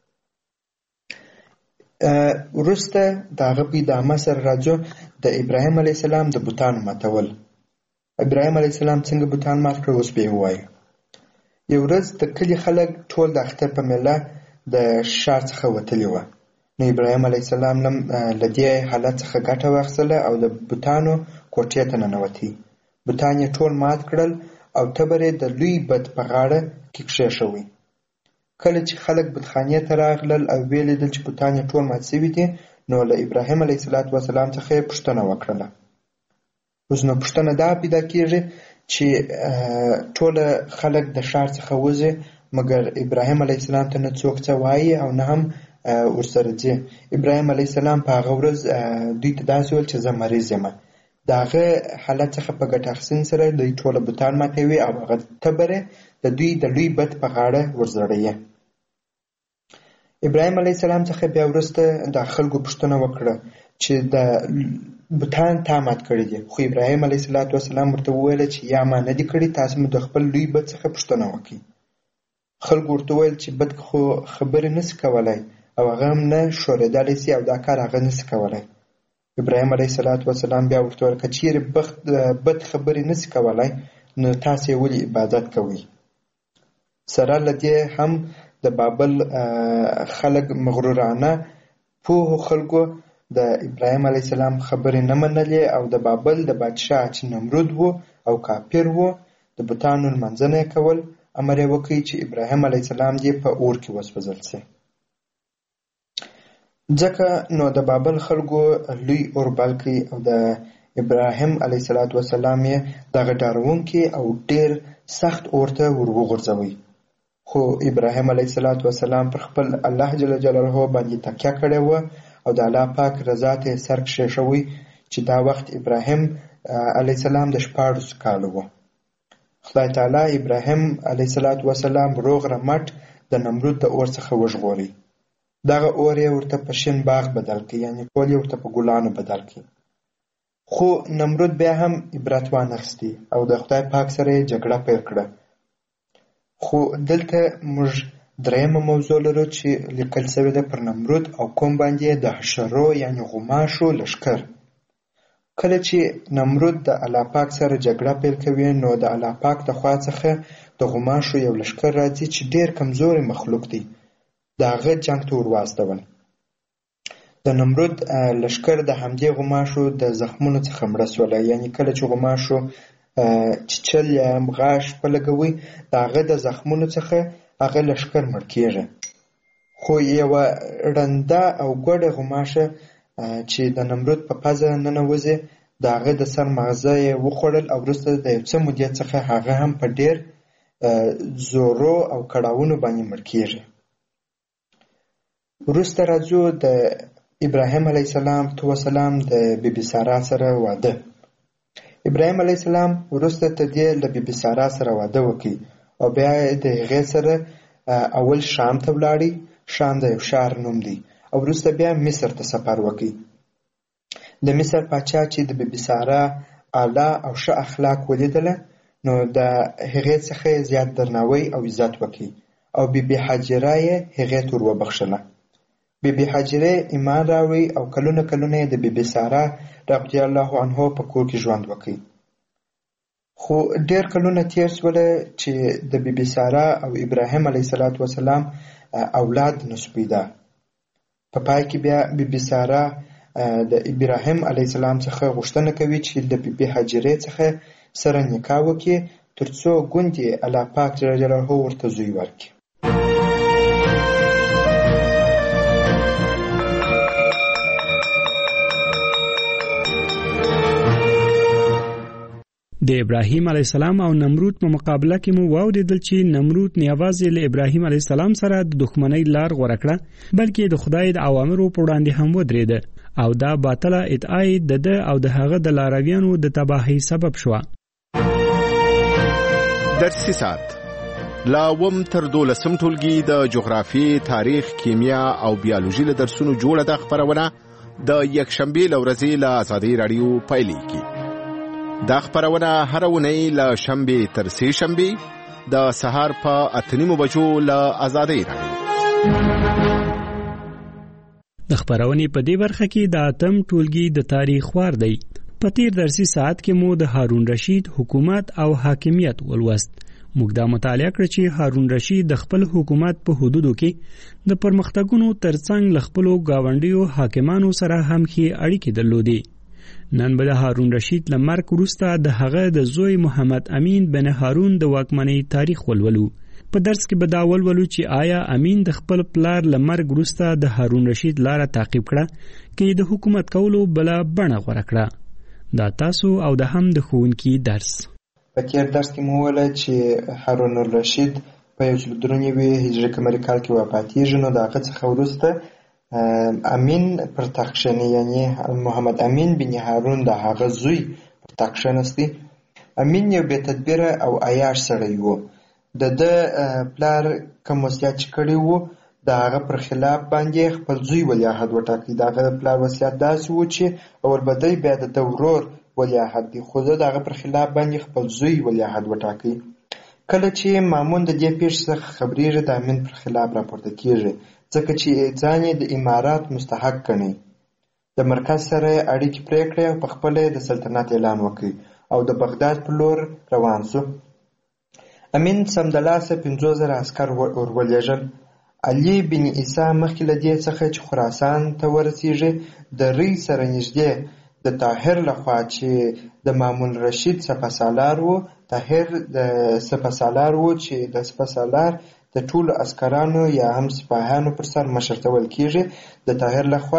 وروسته د هغه په ادامه سره راځو د ابراهیم علیه السلام د بتانو ماتول. ابراهیم علیه السلام څنګه بتان مات کړل اوس به یې ووایو. یو ورځ د کلي خلک ټول د اختر په میله د ښار څخه وتلي وه. نو ابراهیم علیه السلام له دې حالت څخه ګټه واخیستله او د بتانو کوټې ته ننوتی. بتان یې ټول مات کړل او تبر یې د لوی بت په غاړه کې کښېښوی. کله چې خلک بتخانې ته راغلل او ویې لیدل چې بتان یې ټول مات شوي دي، نو له ابراهیم علیه السلام څخه یې پوښتنه وکړله. اوس نو پوښتنه دا پیدا کېږي چې ټوله خلک د ښار څخه وځي، مګر ابراهیم علیه السلام ته نه څوک څه وایي او نه هم ورسره ځي. ابراهیم علیه السلام په هغه ورځ دوی ته داسې ویل چې زه مریض یم. د هغه حالت څخه په ګټه اخیستنې سره دوی ټوله بتان ماتوي او هغه تبر د دوی د لوی بت په غاړه ورزړوي. ابراهیم علیه السلام څخه بیا وروسته د خلکو پوښتنه وکړه چې د بتان تا مات کړي دي. خو ابراهیم علیه السلام ورته وویل چې یا ما نه دي کړي، تاسو مو د خپل لوی بت څخه پوښتنه وکړئ. خلکو ورته وویل چې بت خو خبرې نسي کولی او هغه هم نه ښورېدلی سي او دا کار هغه نسي کولی. ابراهیم علیه السلام بیا ورته وویل که چیرې بت خبرې نسي کولی نو تاسو یې ولې عبادت کوئ. سره له دې هم د بابل خلک مغرورانه پوهو خلکو د ابراهیم علیه السلام خبرې نه منلې او د بابل د بادشاه چې نمرود و او کافر و د بتانو لمانځنه یې کول. امر یې وکړي چې ابراهیم علیه السلام دې په اور کې وسوځل سي. ځکه نو د بابل خلکو لوی اور بل کړي او د ابراهیم علیه السلام یې دغه ډارونکي او ډېر سخت اور ته ور وغورځوي. خو ابراهیم علیه السلام پر خپل الله جل جلاله باندې تکیه کړې وه او د الله پاک رضا ته یې سر کښېښوی چې دا وخت ابراهیم علیه السلام د شپاړسو کالو و. خدای تعالی ابراهیم علیه السلام روغ رمټ د نمرود د اور څخه وژغوري. دغه اور یې ورته په شین باغ بدل کړي، یعنې ټول یې ورته په ګلانو بدل کړي. خو نمرود بیا هم عبرت وانخیستي او د خدای پاک سره یې جګړه پیل کړه. خو دلته موږ درېیمه موضوع لرو چې لیکل سوې ده پر نمرود او قوم باندې د حشرو یعنې غوماشو لښکر. کله چې نمرود د الله پاک سره جګړه پیل کوي نو د الله پاک د خوا څخه د غوماشو یو لښکر راځي چې ډېر کمزوري مخلوق دی، د هغه جنګ ته ور واستول. د نمرود لښکر د همدې غوماشو د زخمونو څخه مړه سوله، یعنې کله چې غوماشو چیچل یا غاښ په لګوي د هغه د زخمونو څخه هغه لښکر مړ کېږي. خو یوه ړنده او ګوډه غوماشه چې د نمرود په پزه ننوځي د هغه د سر مغزه یې وخوړل او وروسته د یو څه مودې څخه هغه هم په ډېر زورو او کړاوونو باندې مړ کېږي. وروسته راځو د ابراهیم علیه السلام د بی بی سارا سره واده. ابراهیم علیه السلام وروسته ته دې له بی بی سارا سره واده وکړي او بیا د هغې سره اول شام ته ولاړی. شام د یو ښار نوم دی او وروسته بیا مصر ته سفر وکړي. د مصر پاچا چې د بی بی سارا اعلی او ښه اخلاق ولیدله نو د هغې څخه زیات درناوی او عزت وکړي او بی بی حاجره یې هغې ته ور وبخښله. بی بی حاجره ایمان راوړی او کلونه کلونه یې د بی بی سارا رضی الله عنها په کور کې ژوند وکړي. خو ډېر کلونه تیر سوله چې د بی بی سارا او ابراهیم علیه السلام اولاد نشو پیدا. په پای کې بیا بی بی سارا د ابراهیم علیه السلام څخه غوښتنه کوي چې د بی بی حاجرې څخه سره نکاح وکړي ترڅو ګوندې الله پاک جل جلاله ورته زوی ورکړي. د ابراهیم علیه السلام او نمرود په مقابله کې مو واوریدل چې نمرود نه یوازې له ابراهیم علیه السلام سره د دښمنۍ لار غوره کړه بلکې د خدای د اوامرو په وړاندې هم ودرېده او دا باطله ادعا یې د ده او د هغه د لارویانو د تباهۍ سبب شوه. درسي ساعت لا وم تر دولسم ټولګي د جغرافي، تاریخ، کیمیا او بیولوژي له درسونو جوړه ده خبرونه د یکشنبې له ورځې له آزادۍ راډیو پیلېږي. دا خبرونه هر اونۍ له شنبې تر سې شنبې د سهار په اته نیمو بجو له آزادۍ راډیو. د خبرونې په دې برخه کې د اتم ټولګي د تاریخ وار دی. په تیر درسي ساعت کې مو د هارون رشید حکومت او حاکمیت ولوست. موږ دا مطالعه کړ چې هارون رشید د خپل حکومت په حدودو کې د پرمختګونو ترڅنګ له خپلو ګاونډیو حاکمانو سره هم ښې اړیکې درلودې. نن به د هارون رشید له مرګ وروسته د هغه د زوی محمد امین بن هارون د واکمنۍ تاریخ ولولو. په درس کې به دا ولولو چې آیا امین د خپل پلار له مرګ وروسته د هارون رشید لاره تعقیب کړه کې د حکومت کولو بله بڼه غوره کړه. دا تاسو او د هم د ښوونکي درس. په تیر درس کې مو وویل چې هارون الرشید په یو سل درې نوي هجري قمري کال کې وفاتېږي نو د هغه څخه وروسته امین پر تخت کښېني، یعنې محمد امین بن هارون د هغه زوی پر تخت کښېنستی. امین یو بې تدبیره او عیاش سړی و. د ده پلار کوم وصیت چې کړی و د هغه پر خلاف باندې خپل زوی ولیعهد وټاکي. د هغه پلار وصیت داسې و چې اول به دی بیا د ده ورور ولیعهد دی، خو ده د هغه پر خلاف باندې خپل زوی ولیعهد وټاکي. کله چې مامون د دې پیښې څخه خبرېږي د امین پر خلاف راپورته کېږي ځکه چې ځان یې د امارات مستحق ګڼي. د مرکز سره اړیکې پرې کړې او په خپله د سلطنت اعلان وکړي او د بغداد په لور روان شو. امین سمدلاسه پنځوس زره عسکر ورولېږل. علي بن عیسی مخکې له دې څخه چې خراسان ته ورسېږي د ری سره نږدې د طاهر لخوا چې د مامون رشید سپهسالار و، طاهر د سپهسالار و چې د سپهسالار د ټولو عسکرانو یا هم سپاهیانو پر سر مشرتول کېږي. د طاهر لخوا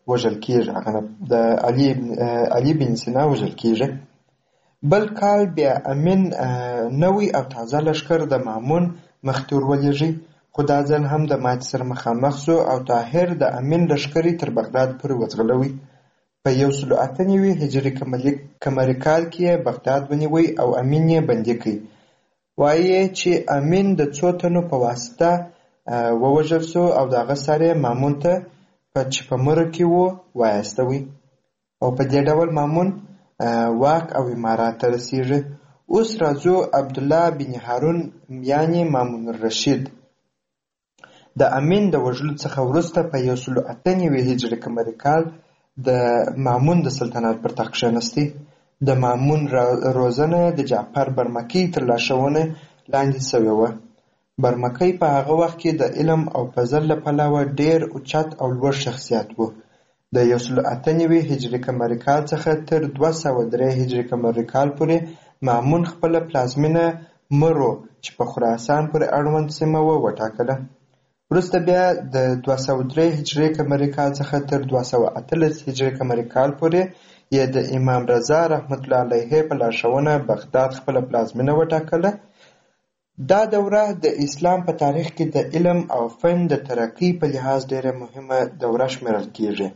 وژل کېږي، هغه د علي علي بن سینا وژل کېږي. بل کال بیا امین نوی او تازه لښکر د مامون مخې ته ورولېږي، خو دا ځل هم د ماتې سره مخامخ شو او طاهر د امین لښکرې تر بغداد پورې وځغلوي. په یو سلو اته نوي هجري قمري کال کې یې بغداد ونیوی او امین یې بندي کړ. وایي چې امین د څو تنو په واسطه ووژل شو او د هغه سر یې مامون ته چې په مره کې و وایستوي او په دې ډول مامون واک او امارات ته رسېږي. اوس راځو عبدالله بن هارون یعنې مامون الرشید د امین د وژلو څخه وروسته په یو سلو اته نوي هجري قمري کال د مامون د سلطنت پر تخت کښېنستی. د مامون روزنه د جعفر برمکی تر لارښوونې لاندې شوې وه. برمکی په هغه وخت کې د علم او فضل له پلوه ډېر اوچت او لوړ شخصیت و. د یو سلو اته نوي هجري قمري کال څخه تر دوه سوه درې هجري قمري کال پورې مامون خپله پلازمینه مرو چې په خراسان پورې اړوند سیمه وه وټاکله. وروسته بیا د دوه سوه درې هجري قمري کال څخه تر دوه سوه اتلس هجري قمري کال پورې یې د امام رضا رحمت الله علیه په لارښوونه بغداد خپله پلازمینه وټاکله. دا دوره د اسلام په تاریخ کې د علم او فن د ترقۍ په لحاظ ډېره مهمه دوره شمیرل کېږي.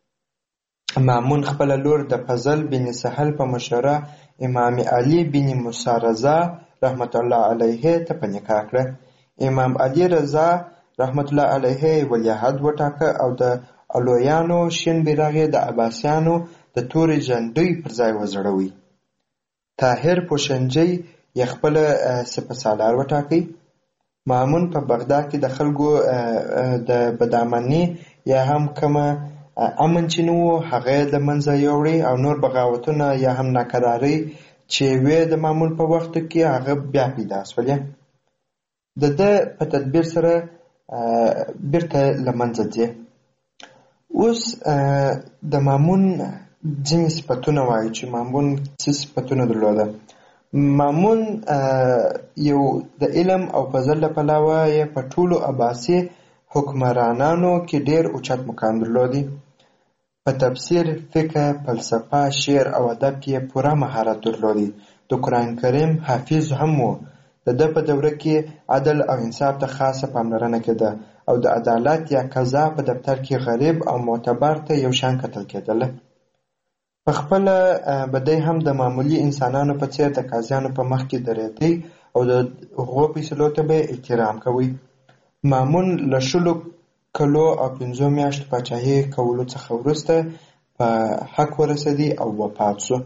مامون خپله لور د فضل بن سهل په مشوره امام علي بن موسی رضا رحمت الله علیه ته په نکاح کړه. امام علي رضا رحمت الله علیه ولیعهد وټاکه او د علویانو شین بیرغ یې د عباسیانو د تورې جنډۍ پر ځای وځړوي. طاهر پوشنجي یې خپله سپه سالار وټاکئ. مامون په بغداد کې د خلکو د بدامني یا هم کومه امن چې نه و هغه یې له منځه یوړی او نور بغاوتونه یا هم ناکرارۍ چې وې د مامون په وخت کې هغه بیا پیدا شولې. د ده په تدبیر سره بیرته له منځه ځي. اوس د مامون ځینې صفتونه وایي چې مامون څه صفتونه درلوده. مامون یو د علم او فضل له پلوه یې په ټولو عباسي حکمرانانو کې ډېر اوچت مقام درلودی. په تفسیر، فقه، فلسفه، شعر او ادب کې یې پوره مهارت درلودی. د قرآن کریم حافظ هم و. د ده په دوره کې عدل او انصاف ته خاصه پاملرنه کېده او د عدالت یا قضا په دفتر کې غریب او معتبر ته یو شان کتل کېدله. په خپله به دی هم د معمولي انسانانو په څېر د قاضیانو په مخ کې درېدی او د هغو فیصلو ته به احترام کوي. مامون له شلو کلو او پنځو میاشتو پاچاهۍ کولو څخه وروسته په حق ورسېدی او وفات شو.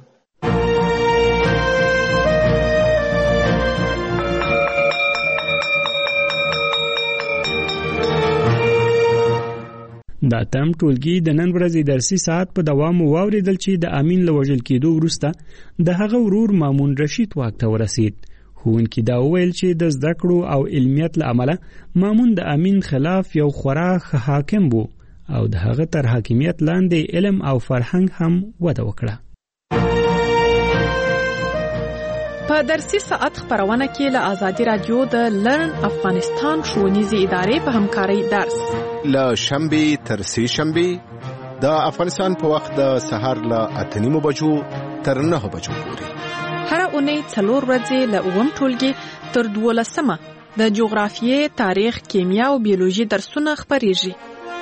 د اتم ټولګي د نن ورځې درسي ساعت په دوام واوریدل چې د امین له وژل کېدو وروسته د هغه ورور مامون رشید واک ته ورسید. ښوونکي دا وویل چې د زده کړو او علمیت له امله مامون د امین خلاف یو خورا ښه حاکم و او د هغه تر حاکمیت لاندې علم او فرهنګ هم وده وکړه. په درسي ساعت خبرونه کې له آزادي رادیو د لرن افغانستان ښوونیزې ادارې په همکارۍ درس له شنبې تر سې شنبې د افغانستان په وخت د سهار له اته نیمو بجو تر نهو بجو پورې. هره اونۍ څلور ورځې له اووم ټولګي تر دولسمه د جغرافیې، تاریخ، کیمیا او بیولوژي درسونه خپریږي.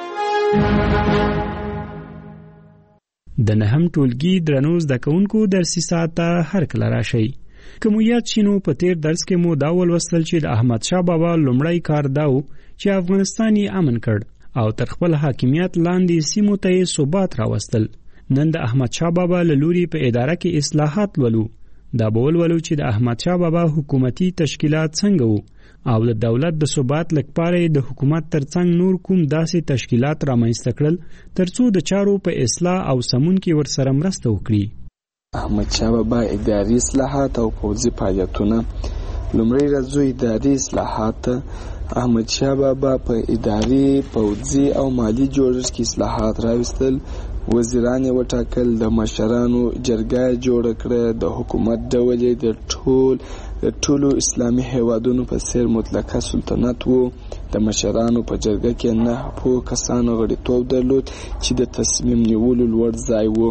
د نهم ټولګي درنو زده کوونکو درسي ساعت ته هر کله راشئ. که مو یاد شي نو په تیر درس کې مو دا ولوستل چې د احمد شاه بابا لومړی کار دا و چې افغانستان یې امن کړ او تر خپل حاکمیت لاندې سیمو ته یې ثبات راوستل. نن د احمد شاه بابا له لوري په اداره کې اصلاحات ولو. دا به ولولو چې د احمد شاه بابا حکومتي تشکیلات څنګه وو او د دولت د ثبات لپاره د حکومت ترڅنګ نور کوم داسې تشکیلات رامنځته کړل ترڅو د چارو په اصلاح او سمون کې ورسره مرسته وکړي. احمد شاه بابا اداري اصلاحات او پوځي فعالیتونه. لومړی راځو اداري اصلاحات. احمد شاه بابا په اداري، پوځي او مالی جوړښت کې اصلاحات راوستل. وزیران یې وټاکل، د مشرانو جرګه جوړه کړه، د حکومت ډول یې د ټول د ټولو اسلامي هیوادونو په څیر مطلقه سلطنت و. د مشرانو په جرګه کې نه پوه کسانو غړیتوب درلود چې د تصمیم نیولو لوړ ځای و.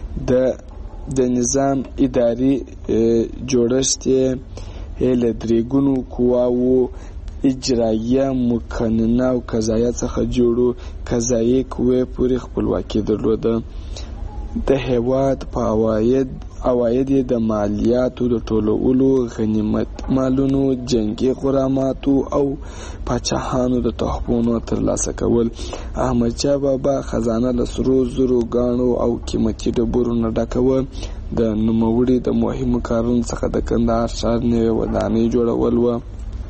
د د نظام اداري جوړښت یې له درې ګونو قواوو اجرایه، مقننه او قضایه څخه جوړو. قضایي قوې پورې خپلواکي درلوده. د هیواد په عواید عواید یې د مالیاتو د ټولولو، غنیمت مالونو، جنگي غراماتو او پاچاهانو د تحفونو ترلاسه کول. احمدشاه بابا خزانه له سرو زرو، ګاڼو او قیمتي ډبرو نه ډکه وه. د نوموړي د مهمو کارونو څخه د کندهار ښار نوې ودانۍ جوړول وه.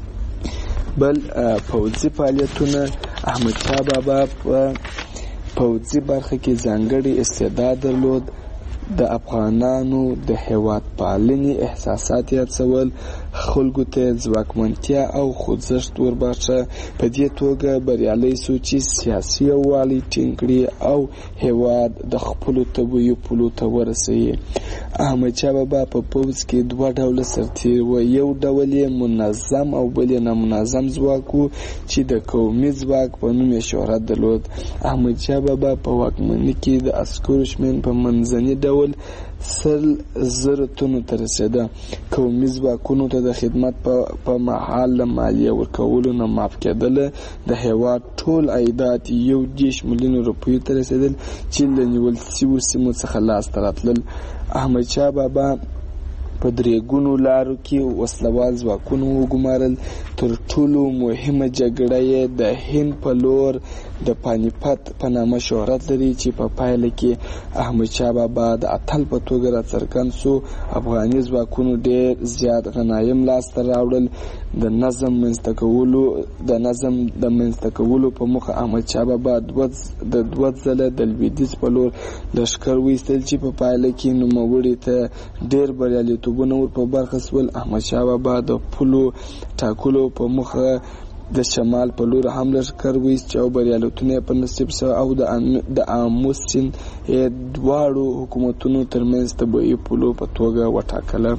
بل پوځي فعالیتونه. احمدشاه بابا په پوځي برخه کې ځانګړی استعداد درلود. د افغانانو د هیواد پالنې احساسات یې هڅول، خلکو ته ځواکمنتیا او خوځښت ورباښه. په دې توګه بریالی سو چې سیاسي یووالی ټینګ کړي او هیواد د خپلو طبیعي پولو ته ورسوي. احمدشاه بابا په پوځ کې دوه ډوله سرتیر و. یو ډول یې منظم او بل یې نامنظم ځواک و چې د قومي ځواک په نوم یې شهرت درلود. احمدشاه بابا په واکمنۍ کې د عسکرو شمېر په منځني ډول سل زره تنو ته رسېده. قومي ځواکونو ته د خدمت په مهال له مالیه ورکولو نه معاف کېدله. د هیواد ټول عایدات یو دېرش میلیونه روپیو ته رسېدل چې له نیول شویو سیمو څخه لاسته راتلل. احمدشاه بابا په درې ګونو لارو کې وسلوال ځواکونه وګمارل. تر ټولو مهمه جګړه یې د هند په لور د پانیپت په نامه شهرت لري چې په پایله کې احمدشاه بابا د اتل په توګه راڅرګند سو. افغاني ځواکونو ډېر زیات غنایم لاسته راوړل. د نظم منځته کولو د نظم د منځته کولو په موخه احمدشاه بابا د دوه ځله د لویدیځ په لور لښکر وایستل چې په پایله کې نوموړي ته ډېر بریالیتوبونه ور په برخه سول. احمدشاه بابا د پولو ټاکلو په موخه د شمال په لور هم لښکر وایست او بریالیتونه یې په نصیب سوه او د آمو سیند دواړو حکومتونو ترمنځ طبیعي پولو په توګه وټاکله.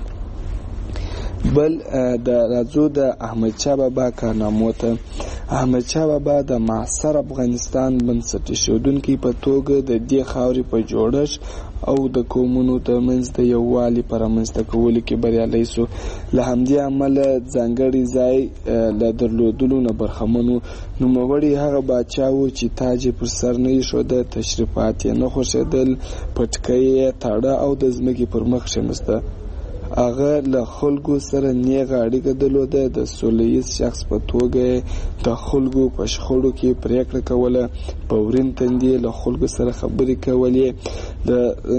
بل د راځو د احمدشاه بابا کارنامو ته. احمدشاه بابا د معاصر افغانستان بنسټ ایښودونکي په توګه د دې خاورې په جوړښت او د قومونو ترمنځ د یووالي په رامنځته کولو کې بریالی سو. له همدې امله ځانګړی ځای له درلودلو نه برخمن و. نوموړی هغه پاچا و چې تاج یې پر سر نه ایښوده، تشریفات یې نه خوښېدل، پټکی یې تاړه او د ځمکې پر مخ کښېناسته. هغه له خلکو سره نیغه اړیکه درلوده. د سوله ییز شخص په توګه د خلکو په شخړو کې پریکړه کوله. په ورین تندي له خلکو سره خبرې کولې. د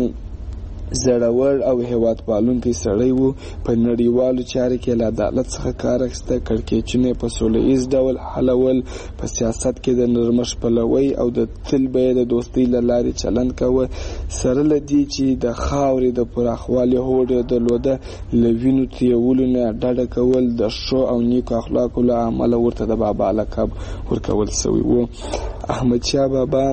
زړور او هیواد پالونکی سړی و. په نړیوالو چارو کې له عدالت څخه کار اخیسته. کړکېچونه په سوله ییز ډول حلول. په سیاست کې د نرمښت پلوی او د تل به یې د دوستۍ له لارې چلند کوه. سره له دې چې د خاورې د پراخوالي هوډ یې درلوده، له وینو تویولو نه ډډه کول. د ښو او نیکو اخلاقو له امله ورته د بابا لقب ورکول سوی و. احمدشاه بابا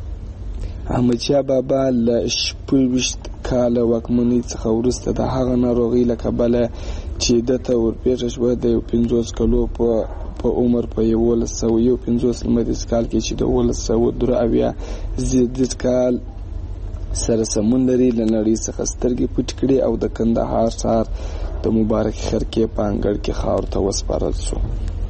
احمدشاه بابا له شپږویشت کاله واکمنۍ څخه وروسته د هغه ناروغۍ له کبله چې ده ته ورپېښه شوه د یو پنځوس کلو په په عمر په یولس سوه یو پنځوس لمریز کال کې چې د اوولس سوه درې اویا زیږدیز کال سره سمون لري، له نړۍ څخه سترګې پټې کړې او د کندهار ښار د مبارک خرقې په انګړ کې خاورو ته وسپارل شو.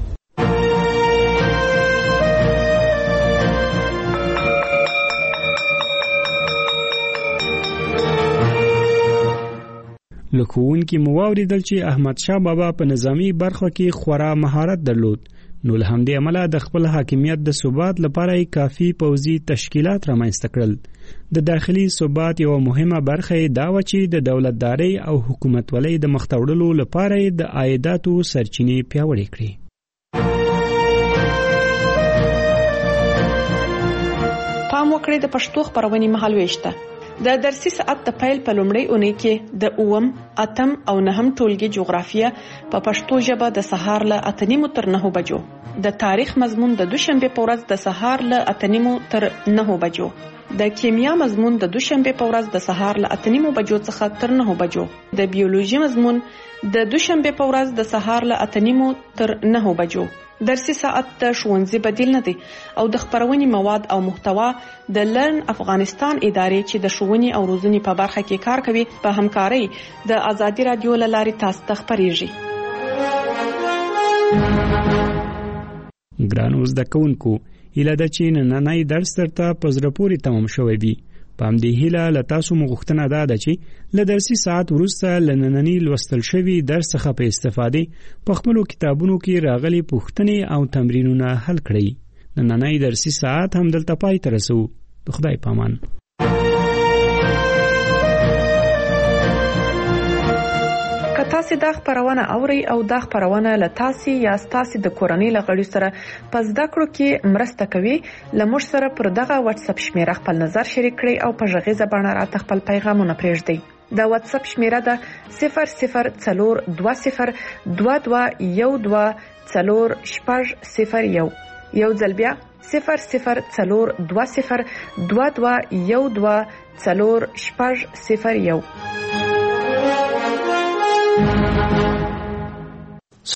له ښوونکي مو واورېدل چې احمدشاه بابا په نظامي برخه کې خورا مهارت درلود. نو له همدې امله د خپل حاکمیت د ثبات لپاره یې کافي پوځي تشکیلات رامنځته کړل. د داخلي ثبات یوه مهمه برخه یې دا وه چې د دولتدارۍ او حکومتولۍ د مخته وړلو لپاره یې د عایداتو سرچینې پیاوړې کړې. پام وکړئ د پښتو خپرونې مهالوېش ته. د درسي ساعت د پیل په لومړۍ اونۍ کې د اووم، اتم او نهم ټولګي جغرافیه په پښتو ژبه د سهار له اته نیمو تر نهو بجو، د تاریخ مضمون د دوشنبه په ورځ د سهار له اته نیمو تر نهو بجو، د کیمیا مضمون د دوشنبه په ورځ د سهار له اته نیمو بجو څخه تر نهو بجو، د بیولوژي مضمون د دوشنبه په ورځ د سهار له اته نیمو تر نهو بجو. درسي ساعت د ښوونځي بدیل نه دی او د خبرونې مواد او محتوا د لرن افغانستان ادارې چې د ښوونې او روزنې په برخه کې کار کوي په همکارۍ د ازادي رادیو له لارې تاسو ته خبرېږي. ګرانو زده کوونکو، هیله ده چې نننی درس درته په زړه پورې تمام شوی وي. په همدې هیله له تاسو مو غوښتنه ده ده چې له درسي ساعت وروسته له ننني لوستل شوي درس څخه په استفادې په خپلو کتابونو کې راغلي پوښتنې او تمرینونه حل کړئ. نننی درسي ساعت هم دلته پای ته رسو. د خدای پامان. که تاسو دا خبرونه اوري او دا خبرونه له تاسو یا تاسو د کورنۍ لغړي سره په زده کړو کې مرسته کوي، لمر سره پر دغه واتس اپ شمیره خپل نظر شریک کړئ او په ژغیزه باندې راته خپل پیغامونه پرېږدئ. دا واتس اپ شمیره ده صفر صفر څلور دوه صفر دوه دوه یو دوه څلور شپږ صفر یو. یو ځل بیا صفر صفر څلور دوه صفر دوه دوه یو دوه څلور شپږ صفر یو.